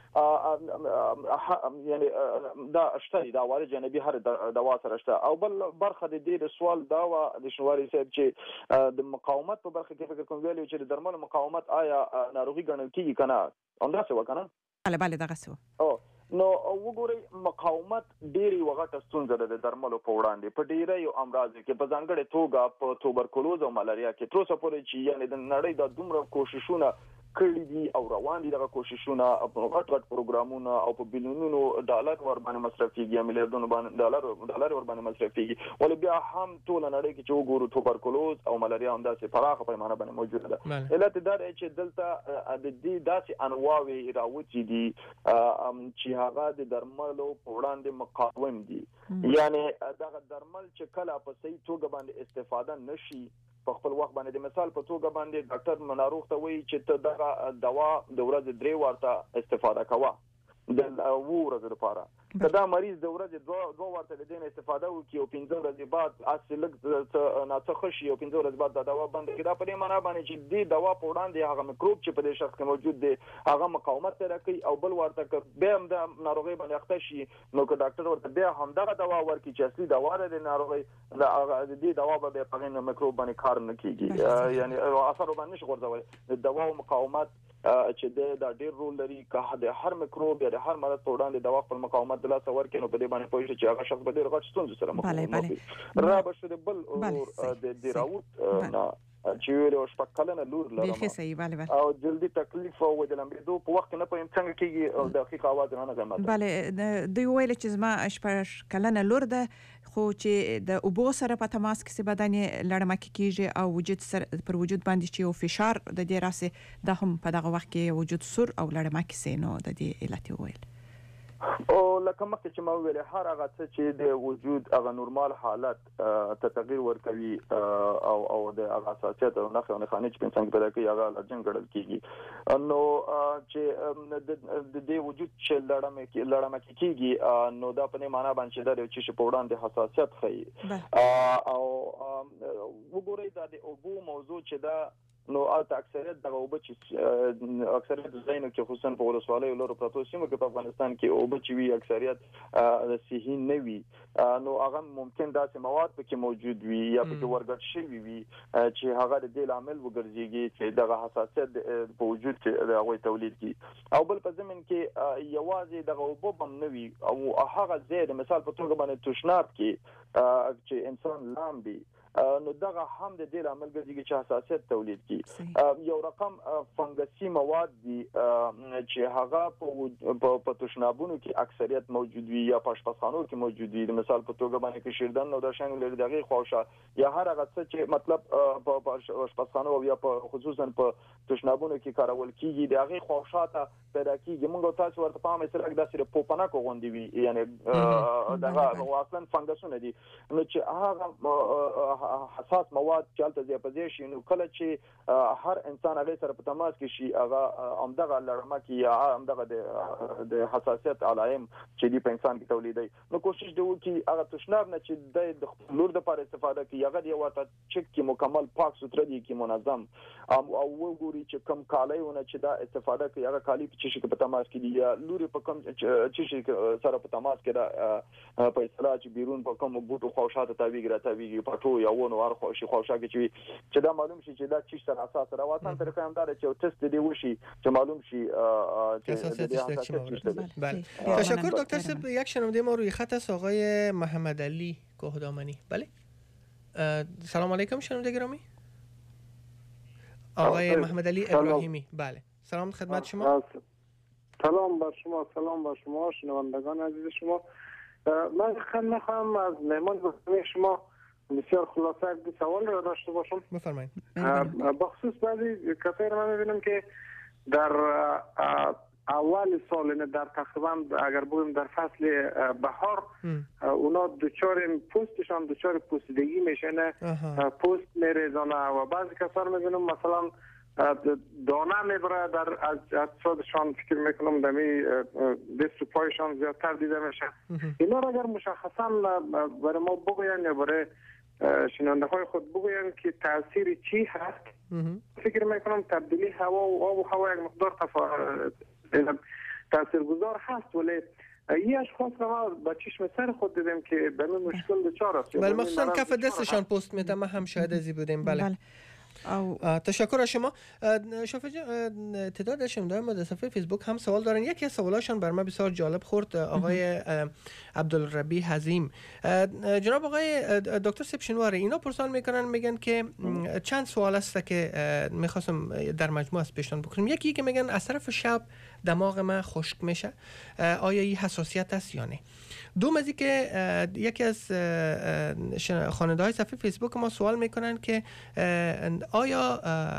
Speaker 5: کې یعنی دا اشتري دا واره جانبي هر دوا سره شته او بل برخه د دې سوال دا و د شواري صاحب چې د مقاومت په برخه کې فکر کوم ویلو چې د درملو مقاومت آیا ناروغي ګڼل کیږي کنه همدا څه وکنه
Speaker 3: بله بله دغه څه
Speaker 5: او نو وګورئ مقاومت ډېری وغټه ستونزه ده د درملو په وړاندې په ډېری امراض کې په ځانګړې توګه په توبرکلوز او ملاریا کې تر اوسه پورې چې یعنی د نړۍ د دومره کوششونه کړي دي او روان دي دغه کوششونه په غټ غټ پروګرامونه او په بلیونونو ډالر ور باندې مصرفيږي یا میلیارډونو باندې ډالر ډالر ور باندې مصرفيږي ولې بیا هم ټول نړۍ کې چې وګورو توبرکلوز او ملاریا هم داسې پراخه پیمانه باندې موجوده ده علت دا دی چې دلته د دې داسې انواوي راوځي دي چې هغه د درملو په وړاندې مقاوم دي یعنی دغه درمل چې کله په صحیح توګه باندې استفاده نشي په خپل وخت باندې د مثال په توګه باندې ډاکټر مناروغ ته وایي چې ته دغه دوا د ورځې درې ورته استفاده کوه د ورځې لپاره کدا مریض د ورځې دوه دوه ورته د دې استفاده وکړي او پنځه ورځې بعد اصل نه خشي او پنځه ورځې بعد د دوا بند کړي دا په دې معنی باندې چې دې دوا په وړاندې هغه میکروب چې په دې شخص کې موجود دی هغه مقاومت راکړي او بل ورته به هم د ناروغي باندې اخته شي نو که ډاکټر ورته بیا هم دغه دوا ورکړي چې اصلي دوا د ناروغي د دې دوا به په غیر میکروب باندې کار نه کوي یعنی اثر باندې نشي غورځول د دوا مقاومت چې دا ډیر رول لري که د هر میکروب یا د هر مرض په وړاندې دوا خپل مقاومت د لاس ورکړي نو په دې باندې پوه شي چې هغه شخص به ډیر غټ ستونزې سره مخ وي را به شو د بل د د راوت نه چې یو شپږ کلنه لور لرم
Speaker 3: به صحیح bale bale
Speaker 5: او جلدی تکلیف او د لمبېدو په وخت نه پېم څنګه کېږي او دقیق اواز نه غمت
Speaker 3: bale دوی ویل چې زما شپږ کلنه لور ده خو چې د اوبو سره په تماس کې بدن لړمکه کیږي او وجود سره پر وجود باندې چې او فشار د دې راسه د هم په دغه وخت کې وجود سر او لړمکه سينو د دې علت ویل
Speaker 5: او لکه مخکې چې ما ویل هر هغه څه چې د وجود هغه نورمال حالت ته تغیر ورکوي او او د هغه اساسیت او نخښه نه خانه چې انسان پیدا کوي هغه لجن ګړل کیږي نو چې د دې وجود چې لړمه کې لړمه کیږي نو دا په معنا باندې دا چې په وړاندې حساسیت خي او وګورئ دا د اوبو موضوع چې دا نو البته اکثریت دغه اوبه چې اکثریت زینو کې خصوصا په ولسوالۍ لورو پروتو سیمو کې په افغانستان کې اوبه چې وی اکثریت صحیح نه وي نو هغه ممکن داسې مواد پکې موجود وي یا پکې ورګټ شوی وي چې هغه د دې عامل وګرځيږي چې دغه حساسیت په وجود کې د هغه تولید کی او بل په زمين کې یوازې دغه اوبه بم نه وي او هغه زید مثال په توګه باندې توشناب کې چې انسان لامبي نو دغه هم د دې عمل ګرځي چې حساسیت تولید کی یو رقم فنګسي مواد دي چې هغه په په توشنابونو کې اکثریت موجود وي یا په شپخانو کې موجود وي مثال په توګه باندې کې شیردن نو د شان لري دغه خوښه یا هر هغه څه چې مطلب په شپخانو او یا په خصوصا په توشنابونو کې کارول کیږي دغه خوښه پیدا کیږي موږ تاسو ورته په عامه سره د سره پوپناک غونډي وي یعنی دغه اصلا فنګسونه دي نو چې هغه حساس مواد چې الته زیاتې شي نو کله چې هر انسان هغه سره په تماس کې شي هغه همدغه لړمه کې یا همدغه د حساسیت علائم چې دی په انسان کې تولیدي نو کوشش دی وکړي هغه تشناب نه چې د لور د لپاره استفاده کوي هغه دی ورته چک کې مکمل پاک سوتره دي کې منظم او وګوري چې کم کالایونه چې دا استفاده کوي هغه کالی چې شي په تماس کې دي یا لوري په کم چې شي سره په تماس کې دا په اصطلاح چې بیرون په کوم بوټو خوشاته تاویږي را تاویږي پټو یا ونه ور خوشي خوشاګه چې چې دا معلوم شي چې دا چې سره اساس راواتن تر کوم دار چې تست دی وشي چې معلوم شي
Speaker 4: چې بله تشکر دکتر صاحب. یک شنونده ما روی خط است آقای محمد علی کوهدامنی. بله سلام علیکم شنونده گرامی آقای محمد علی ابراهیمی. بله سلام خدمت شما.
Speaker 10: سلام بر شما، سلام بر شما شنوندگان عزیز شما. من خیلی میخوام از مهمان گفتگوی شما بسیار خلاصه یک سوال را داشته باشم.
Speaker 4: بفرمایید.
Speaker 10: بخصوص بعضی کسایی رو من میبینم که در اول سال یعنی در تقریبا اگر بگیم در فصل بهار اونا دوچار پوستشان دوچار پوسیدگی میشه، پوست میریزانه و بعضی کسا رو میبینم مثلا دانه میبره در اجسادشان، فکر میکنم دمی دست و پایشان زیادتر دیده میشه. اینا را اگر مشخصا برای ما بگوین یا برای شنونده های خود بگوین که تاثیر چی هست، فکر میکنم تبدیلی هوا و آب و هوا یک مقدار تاثیرگذار هست، ولی یه اشخاص رو ما با چشم سر خود دیدیم که به این مشکل دچار است.
Speaker 4: بله مخصوصا کف دستشان پست میده، ما هم شاهد ازی بودیم. بله, بله. او تشکر از شما. شفیع جان تعداد از شنونده‌های ما در صفحه فیسبوک هم سوال دارن. یکی از سوالاشون بر من بسیار جالب خورد. آقای عبدالربی حزیم، جناب آقای دکتر صاحب شنواره، اینا پرسان میکنن، میگن که چند سوال است که میخواستم در مجموعه از پیشتون بکنیم. یکی که میگن از طرف شب دماغ من خشک میشه، آیا این حساسیت است یا نه؟ دوم از که یکی از خواننده های صفحه فیسبوک ما سوال میکنن که آیا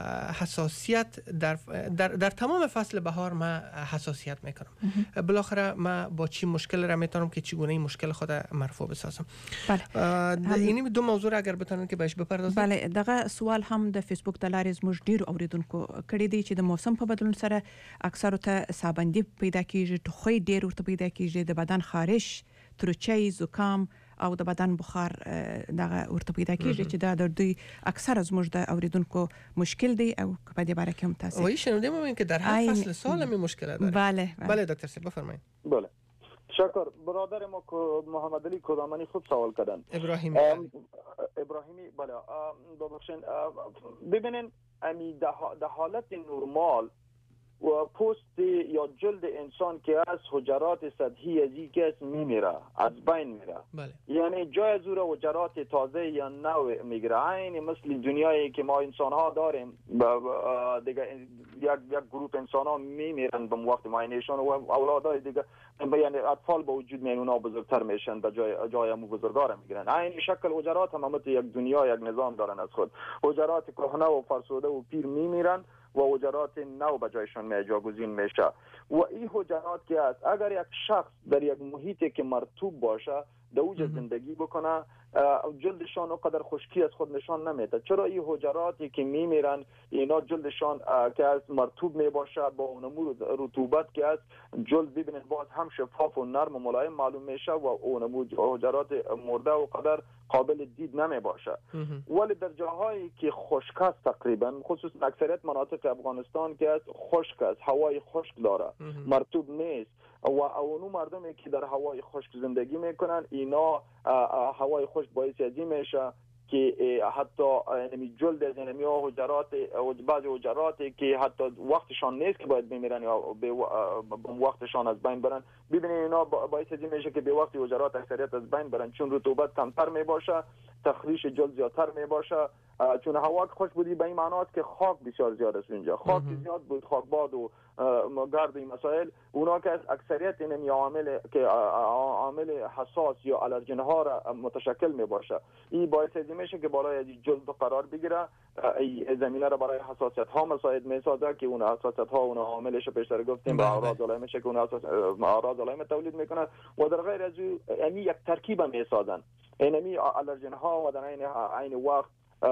Speaker 4: حساسیت در, در در تمام فصل بهار من حساسیت میکنم، بالاخره من با چی مشکل را میتونم که چگونه این مشکل خود مرفوع بسازم؟ بله این دو موضوع را اگر بتونن که بهش بپردازم.
Speaker 3: بله دغه سوال هم د فیسبوک د لارې زموږ ډیر اوریدونکو کړي دي چې د موسم په بدلون سره اکثر ته سابندي پیدا کیږي، ټوخی ډیر ورته پیدا کیږي، د بدن خارش، ترچی، زکام او د بدن بخار دغه ورته پیدا کیږي چې دا د دوی اکثر از زموږ د اوریدونکو مشکل دی او په دې باره کې هم تاسو
Speaker 4: وایي شنونده مو که در هر فصل سال هم مشکل داره.
Speaker 3: بله
Speaker 4: بله دکتر صاحب بفرمایید.
Speaker 5: بله شکر. برادر ما محمد علی کدامنی خوب سوال کردن.
Speaker 4: ابراهیمی
Speaker 5: ابراهیمی بله ببخشید ببینین امی در حالت نرمال و پوست یا جلد انسان که از حجرات سطحی از این کس میمیره، از بین میره.
Speaker 4: بله.
Speaker 5: یعنی جای زور حجرات تازه یا نو میگیره. این مثل دنیایی که ما انسان ها داریم دیگه یک یک گروه انسان ها میمیرن به وقت معاینهشون و اولادای دیگه یعنی اطفال با وجود میان اونا بزرگتر میشن به جای جای مو بزرگا میگیرن. این شکل حجرات هم مثل یک دنیا یک نظام دارن از خود. حجرات کهنه و فرسوده و پیر میمیرن و حجرات نو به جایشون می جاگزین میشه. و این حجرات که است اگر یک شخص در یک محیطی که مرطوب باشه در اوج زندگی بکنه جلدشان اونقدر خشکی از خود نشان نمیده. چرا این حجراتی که میمیرن اینا جلدشان که از مرطوب می باشه با اونمو رطوبت که است جلد ببینید باز هم شفاف و نرم و ملایم معلوم میشه و اونمو حجرات مرده و قدر قابل دید نمی باشه. ولی در جاهایی که خشک است تقریبا خصوصا اکثریت مناطق افغانستان که است خشک است، هوای خشک داره، مرطوب نیست و اونو مردمی که در هوای خشک زندگی میکنن اینا هوای خشک باعث ازی میشه که حتی یعنی جلد از یعنی حجرات بعضی حجراتی که حتی وقتشان نیست که باید بمیرن یا به وقتشان از بین برن، ببینید اینا باعث ازی میشه که به وقت حجرات اکثریت از بین برن چون رطوبت کمتر می باشه، تخریش جلد زیادتر می باشه چون هوا خشک بودی به این معنی است که خاک بسیار زیاد است اونجا. خاک زیاد بود، خاکباد و گرد این مسائل، اونا که اکثریت این عوامل که عامل حساس یا آلرژن ها را متشکل می باشه، این باعث میشه که بالای جلد قرار بگیره، این زمینه را برای حساسیت ها مساعد می سازه که اون حساسیت ها اون عاملش پیشتر گفتیم به اعراض علائم که اون اعراض علائم تولید میکنه و در غیر از این یک ترکیب می سازن. اینمی آلرژن ها و در عین وقت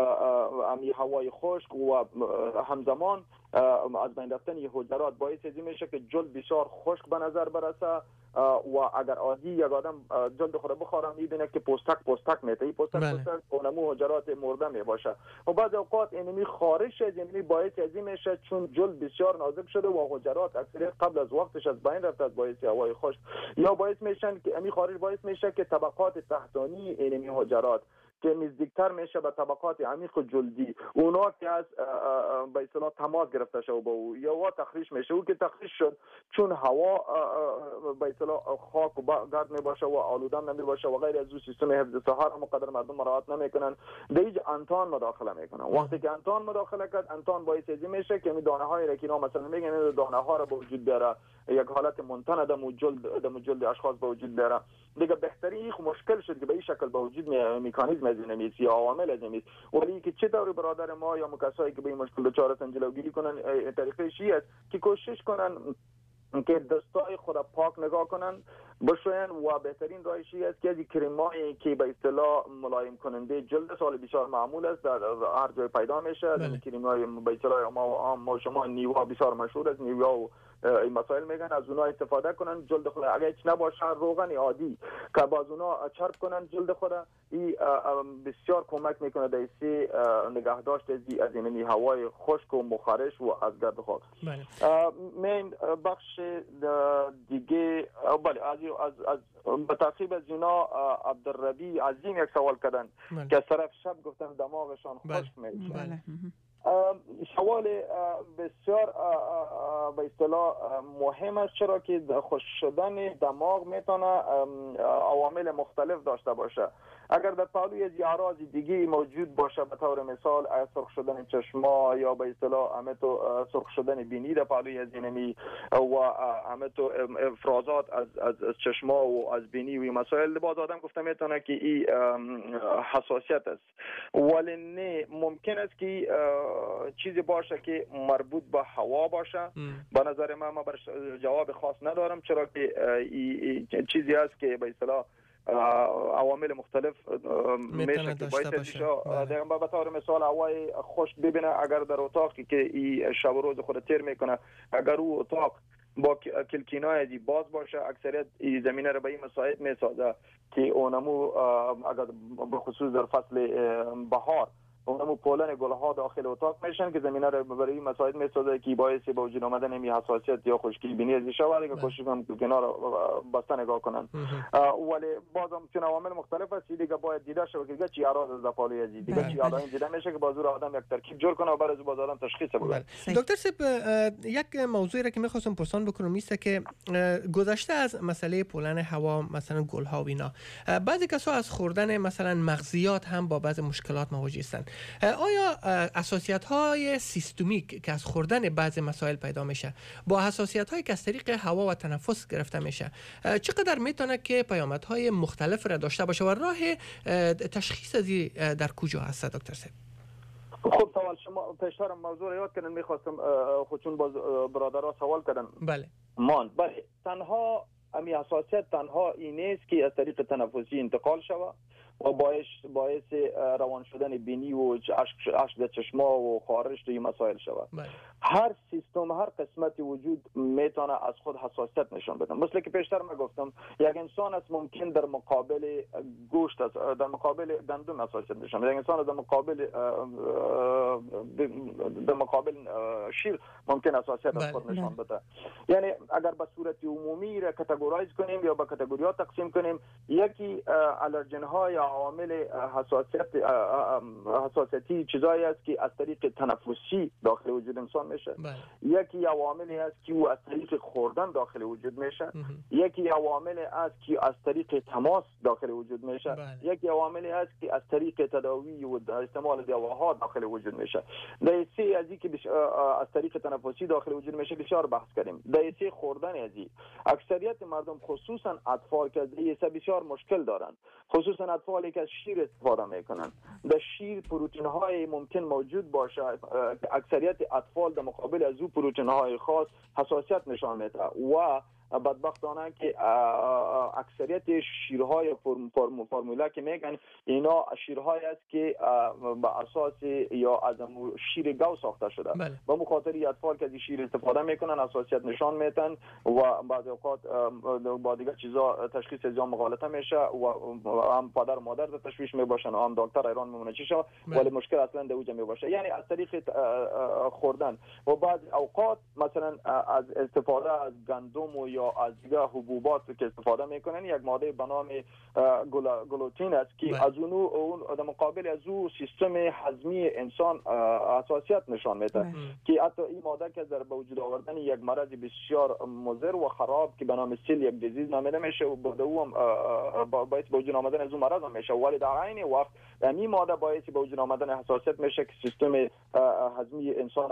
Speaker 5: امی هوای خشک و همزمان از بین رفتن حجرات باعث میشه که جلد بسیار خشک به نظر برسه و اگر عادی یک آدم جلد خود بخوره میبینه که پوستک پوستک میته، این پوستک
Speaker 4: بله.
Speaker 5: پوستک اونمو حجرات مرده میباشه و بعض اوقات اینمی خارش از اینمی باعث از این میشه چون جلد بسیار نازک شده و حجرات اکثریت قبل از وقتش از بین رفته از باعث هوای خشک، یا باعث میشن که امی خارج باعث میشه که طبقات تحتانی اینمی حجرات که نزدیکتر میشه به طبقات عمیق جلدی، اونا که از به اصطلاح تماس گرفته شده با او یا وا تخریش میشه، او که تخریش شد چون هوا به اصطلاح خاک و گرد میباشه و آلودم نمیباشه و غیر از او سیستم حفظ صحه مقدر مردم مراعات نمیکنن، دیج انتان مداخله میکنن. وقتی که انتان مداخله کرد، انتان باعث از میشه که می دانه های رکینا مثلا میگن دانه ها را به وجود بیاره، یک حالت منتن دم جلد دم جلد اشخاص به وجود بیاره. دیگه بهتری مشکل شد که به این شکل به وجود مکانیزم از نمیست یا عوامل از نمیست، ولی که چه طور برادر ما یا کسایی که به این مشکل دچار هستن جلوگیری کنن، طریقش این است که کوشش کنن که دستای خود پاک نگاه کنن بشوین و بهترین راهش است که از کریمایی که به اصطلاح ملایم کننده جلد سال بسیار معمول است در هر جای پیدا میشه، از کریمای به اصطلاح ما ما شما نیوا بسیار مشهور است، نیوا و این مسائل میگن از اونها استفاده کنن جلد خود، اگه هیچ نباشه روغن عادی که باز اونها چرب کنن جلد خود، این بسیار کمک میکنه در سی نگهداشت از این هوای خشک و مخارش و از گرد خاک. من بخش دیگه بله از از از به تعقیب از اینا عبدالربی عظیم یک سوال کردن که از طرف شب گفتن دماغشان خشک میشه. سوال بسیار به اصطلاح مهم است، چرا که خشک شدن دماغ میتونه عوامل مختلف داشته باشه. اگر در پهلوی از اعراض دیگه موجود باشه، به طور مثال سرخ شدن چشما یا به اصطلاح همتو سرخ شدن بینی در پهلوی از اینمی و همتو افرازات از از چشما و از بینی و مسائل، باز آدم گفته میتونه که این حساسیت است، ولی نه ممکن است که چیزی باشه که مربوط به هوا باشه. به نظر من ما برش جواب خاص ندارم، چرا که چیزی است که به اصطلاح عوامل مختلف میشه که باعث بشه. در به طور مثال هوای خشک ببینه، اگر در اتاقی که این شب و روز خود تیر میکنه، اگر او اتاق با کلکینای باز باشه، اکثریت این زمینه رو به این مساعد میسازه که اونمو اگر به خصوص در فصل بهار اونمو پولن گلها داخل اتاق میشن که زمینه رو برای این مساعد میسازه که باعث به وجود آمدن این حساسیت یا خشکی بینی از شود که کوشش کنن کنار بسته نگاه کنن. ولی بازم چون عوامل مختلف است دیگه باید دیده شود که چی اعراض از دفاعی از دیگه چی علائم دیده میشه که بازور آدم یک ترکیب جور کنه و بعد از باز آدم تشخیص بده.
Speaker 4: دکتر صاحب یک موضوعی را که میخواستم پرسان بکنم است که گذشته از مسئله پولن هوا مثلا گلها و اینا، بعضی کسا از خوردن مثلا مغزیات هم با بعض مشکلات مواجه هستند. آیا حساسیت های سیستمیک که از خوردن بعض مسائل پیدا میشه با حساسیت هایی که از طریق هوا و تنفس گرفته میشه چقدر میتونه که پیامدهای مختلف را داشته باشه و راه تشخیص ازی در کجا هست دکتر صاحب؟
Speaker 5: خب سوال شما پیشتر موضوع رو یاد کردن، میخواستم خودشون باز برادرها سوال کردن.
Speaker 4: بله
Speaker 5: مان بله تنها امی حساسیت تنها این نیست که از طریق تنفسی انتقال شود و باعث باعث روان شدن بینی و اشک چشما و خارش توی مسائل شود. هر سیستم هر قسمتی وجود میتونه از خود حساسیت نشان بده. مثل که پیشتر ما گفتم یک انسان است ممکن در مقابل گوشت است، در مقابل گندم حساسیت نشان بده، یک انسان در مقابل در مقابل شیر ممکن حساسیت از خود نشان بده. یعنی اگر به صورت عمومی را کاتگورایز کنیم یا به کاتگوری‌ها تقسیم کنیم، یکی آلرژن ها یا عوامل حساسیت حساسیتی چیزایی است که از طریق تنفسی داخل وجود انسان میشه. یکی عواملی است که او از طریق خوردن داخل وجود میشه. یکی عوامل است که از طریق تماس داخل وجود میشه. یکی عواملی است که از طریق تداوی و استعمال دواها داخل وجود میشه. در سه ازی که بش... از طریق تنفسی داخل وجود میشه بسیار بحث کردیم. در سه خوردن ازی اکثریت مردم خصوصا اطفال که از بسیار مشکل دارند، خصوصا اطفالی که از شیر استفاده میکنن. در شیر پروتئین های ممکن موجود باشه، اکثریت اطفال در مقابل از او پروتئین های خاص حساسیت نشان میده و بدبختانه که اکثریت شیرهای فرم فرم فرمولا که میگن اینا شیرهای است که به اساس یا از شیر گاو ساخته شده. بله. و مخاطری اطفال که از شیر استفاده میکنن حساسیت نشان میدن و بعضی اوقات با دیگه چیزا تشخیص از مغالطه میشه و هم پدر و مادر در تشویش میباشن و هم دکتر ایران میمونه چی شو، ولی مشکل اصلا در اوج میباشه. یعنی از طریق خوردن و بعض اوقات مثلا از استفاده از گندم و یا از دیگه حبوبات که استفاده میکنن، یک ماده به نام گلوتین است که از اون اون در مقابل از او سیستم هضمی انسان حساسیت نشان میده که حتی این ماده که در به وجود آوردن یک مرض بسیار مضر و خراب که به نام سیل یک دیزیز نامیده میشه و بعد او باعث به وجود آمدن از اون مرض میشه، ولی در عین وقت این ماده باعث به وجود آمدن حساسیت میشه که سیستم هضمی انسان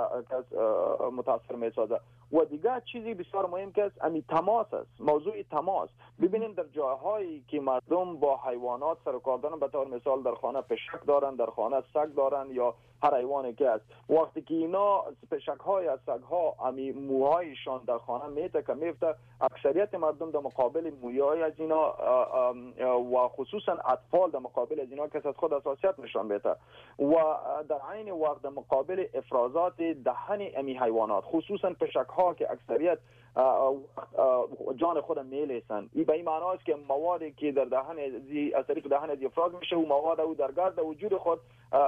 Speaker 5: متاثر میسازه. و دیگه چیزی بسیار مهم که است امی تماس است، موضوع تماس. ببینید در جاهایی که مردم با حیوانات سر و کار دارن، به طور مثال در خانه پشک دارن، در خانه سگ دارن یا هر حیوانی که است، وقتی که اینا پشک های از سگ ها امی موهایشان در خانه میته که میفته، اکثریت مردم در مقابل موهای از اینا و خصوصا اطفال در مقابل از اینا کس از خود حساسیت نشان میده و در عین وقت در مقابل افرازات دهن امی حیوانات خصوصا پشک ها که اکثریت جان خود میلیسن، این به این معنی است که موادی که در دهن از طریق دهن از افراز میشه و مواد او در گرد وجود خود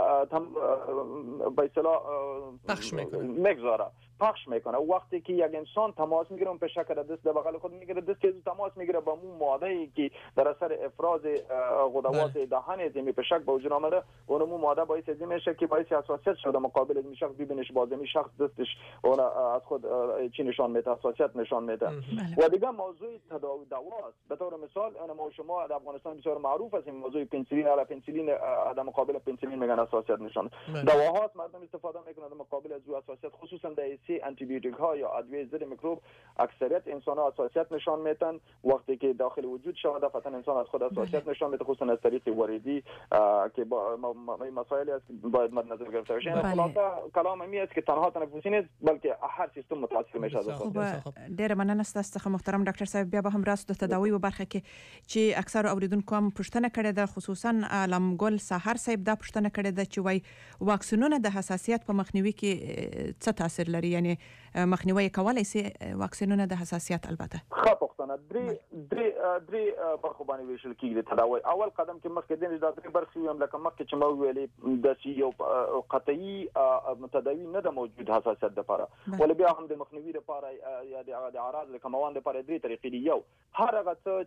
Speaker 5: به اصطلاح پخش میکنه میگذاره پخش میکنه. وقتی که یک انسان تماس میگیره اون پشک در دست در بغل خود میگیره، دست که تماس میگیره با اون ماده‌ای که در اثر افراز غدوات دهن زمین پشک به وجود آمده، اون مو ماده باعث از میشه که باعث حساسیت شده مقابل از شخص ببینش بازمی شخص دستش اون از خود چی نشان میده، حساسیت نشان میده. و دیگه موضوع تداوی دواست. به طور مثال انا ما شما در افغانستان بسیار معروف است این موضوع پنسیلین، علا پنسیلین در مقابل پنسیلین میگن حساسیت نشان. دواهاست مردم استفاده میکنن در مقابل از حساسیت، خصوصا در آنتی بیوتیک ها یا ادویه ضد میکروب. اکثریت انسان ها حساسیت نشان میدن وقتی که داخل وجود شود، فتن انسان از خود حساسیت نشان میده، خصوصا از طریق وریدی که با مسائلی است که باید مد نظر گرفته بشه. خلاصه کلام می است که تنها تنفسی نیست بلکه هر سیستم متاثر میشه از خود.
Speaker 3: ډیر مننه ستاسو محترم ډاکټر صاحب. بیا به هم راست د تداوی و برخه کې چې اکثر اوریدونکو هم پوښتنه کړې ده، خصوصا علم ګل سحر صاحب دا پوښتنه کړې ده چې وای واکسینونه د حساسیت په مخنیوي کې څه تاثیر لري، یعنی مخنیوي کولای شي واکسینونه د حساسیت. البته
Speaker 5: ښه پوښتنه درې درې درې برخو باندې ویشل کېږي تداوی. اول قدم کې مخکې د دې درې برخې هم لکه مخکې چې مو ویلې د یو قطعي تداوی نه د موجود حساسیت لپاره، ولې بیا هم د مخنیوي لپاره یا د اعراض د کموان لپاره درې طریقې دي. یو هر هغه څه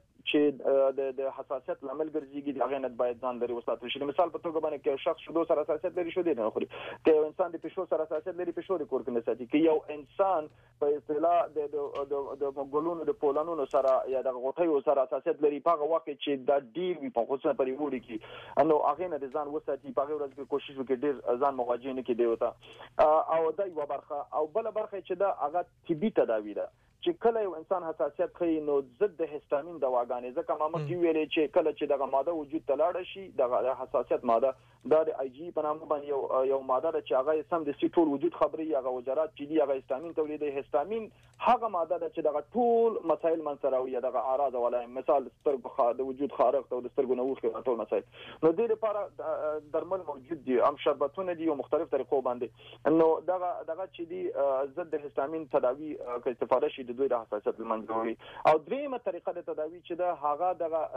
Speaker 5: چې د حساسیت لامل ګرځيږي هغه نه باید ځان لري وساتل شي. مثال په توګه باندې کې شخص شودو سره حساسیت لري شودې نه خوري، که انسان د پښو سره حساسیت لري پښو د کور کې نه ساتي، که یو انسان په اصطلاح د د ګلونو د پولانونو سره یا د غوټیو سره حساسیت لري، په هغه وخت چې د ډیر وي په خصوصا په وړي کې نو هغه نه ځان وساتي، په هغه ورځ کې کوشش وکړي ډیر ځان مواجه نه کړي وته. او دا یو برخه. او بل برخه چې دا هغه طبي تداوی ده چې کله یو انسان حساسیت کوي نو ضد هیستامین دواګانې، ځکه ما مخکې ویلې چې کله چې دغه ماده وجود ته لاړ شي دغه حساسیت ماده دا د آی جی په نامه باندې یو یو ماده ده چې هغه سم د ټول وجود خبري هغه وجرات چې دی هغه هیستامین تولیدوي. هیستامین هغه ماده ده چې دغه ټول مسایل منځراوي، دغه اعراض ولای مثال سترګو خا د وجود خارق او د سترګو نوښت ټول مسایل. نو د دې لپاره درمل موجود دي، هم شربتونه دي او مختلف طریقو باندې. نو دغه دغه چې دی ضد هیستامین تداوی کې استفاده شي دوی د حساسیت لمنځوري. او دریمه طریقه د تداوی چې دا هغه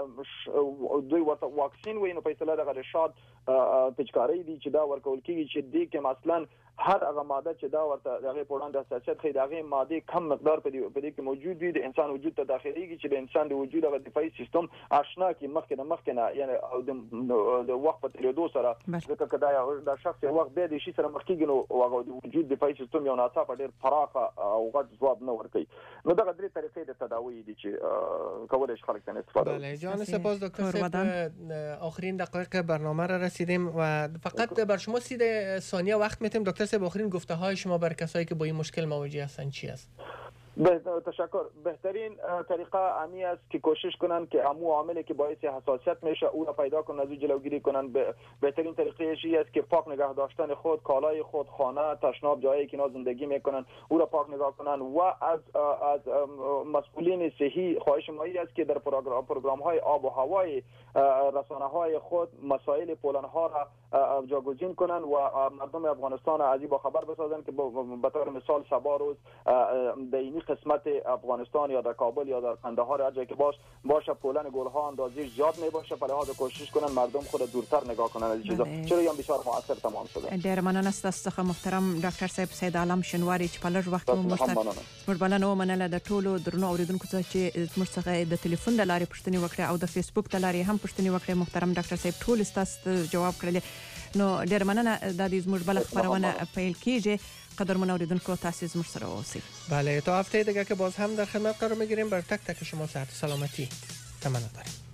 Speaker 5: دغه دوی ورته واکسین ویني په اصطلاح دغه رشاد پچکاری دي چې دا ورکول کیږي چې دې کې مثلا هر هغه ماده چې دا ورته دغه په وړاندې حساسیت خې دغه ماده کم مقدار په دې په دې کې موجود وي د انسان وجود ته داخليږي چې د انسان د وجود هغه دفاعي سیستم آشنا کی مخکې نه مخکې نه یعنی او د وخت په تیریدو سره ځکه کدا د شخص یو وخت به د شي سره مخکېږي نو هغه د وجود دفاعي سیستم یو ناڅاپه ډیر فراخه او غټ ځواب نه ورکوي نو دغه درې طریقې د تداوی دي چې کولای شي خلک ته استفاده
Speaker 4: بله جان سپاس دکتر صاحب آخرین دقایق برنامه را رسیدیم و فقط بر شما سی ثانیه وقت میتیم دکتر صاحب آخرین گفته های شما بر کسایی که با این مشکل مواجه هستند چی است؟
Speaker 5: تشکر. بهترین طریقه امی است که کوشش کنن که امو عاملی که باعث حساسیت میشه او را پیدا کنن از او جلوگیری کنن. بهترین طریقه ای است که پاک نگه داشتن خود، کالای خود، خانه، تشناب، جایی که اینا زندگی میکنن او را پاک نگاه کنن و از از مسئولین صحی خواهش ما است که در پروگرام پروگرام های آب و هوای رسانه های خود مسائل پولن ها را جاگزین کنن و مردم افغانستان از این با خبر بسازن که به طور مثال سبا روز دینی قسمت افغانستان یا در کابل یا در قندهار هر جایی که باش باشه پولن گل ها اندازی زیاد می باشه په لحاظ کوشش کنن مردم خود دورتر نگاه کنن از چیزا چرا یم بسیار موثر تمام شده.
Speaker 3: ډیر مننه ستاسو څخه محترم ډاکټر صاحب سید عالم شنواری چې په لږ وخت مو مرسته بلنه ومنله د ټولو درنو اوریدونکو څخه چې موږ څخه د ټلیفون د لارې پوښتنې وکړې او د فیسبوک د لارې هم پوښتنې وکړې محترم ډاکټر صاحب ټول ستاسو جواب کړل. نو ډیر مننه د دې زموږ بل خبرونه پیل کیږي. قدرمن اوریدونکو تاسو زموږ سره اوسئ.
Speaker 4: بله تا هفته دیگه که باز هم در خدمت قرار میگیریم. بر تک تک شما صحت و سلامتی تمنا داریم.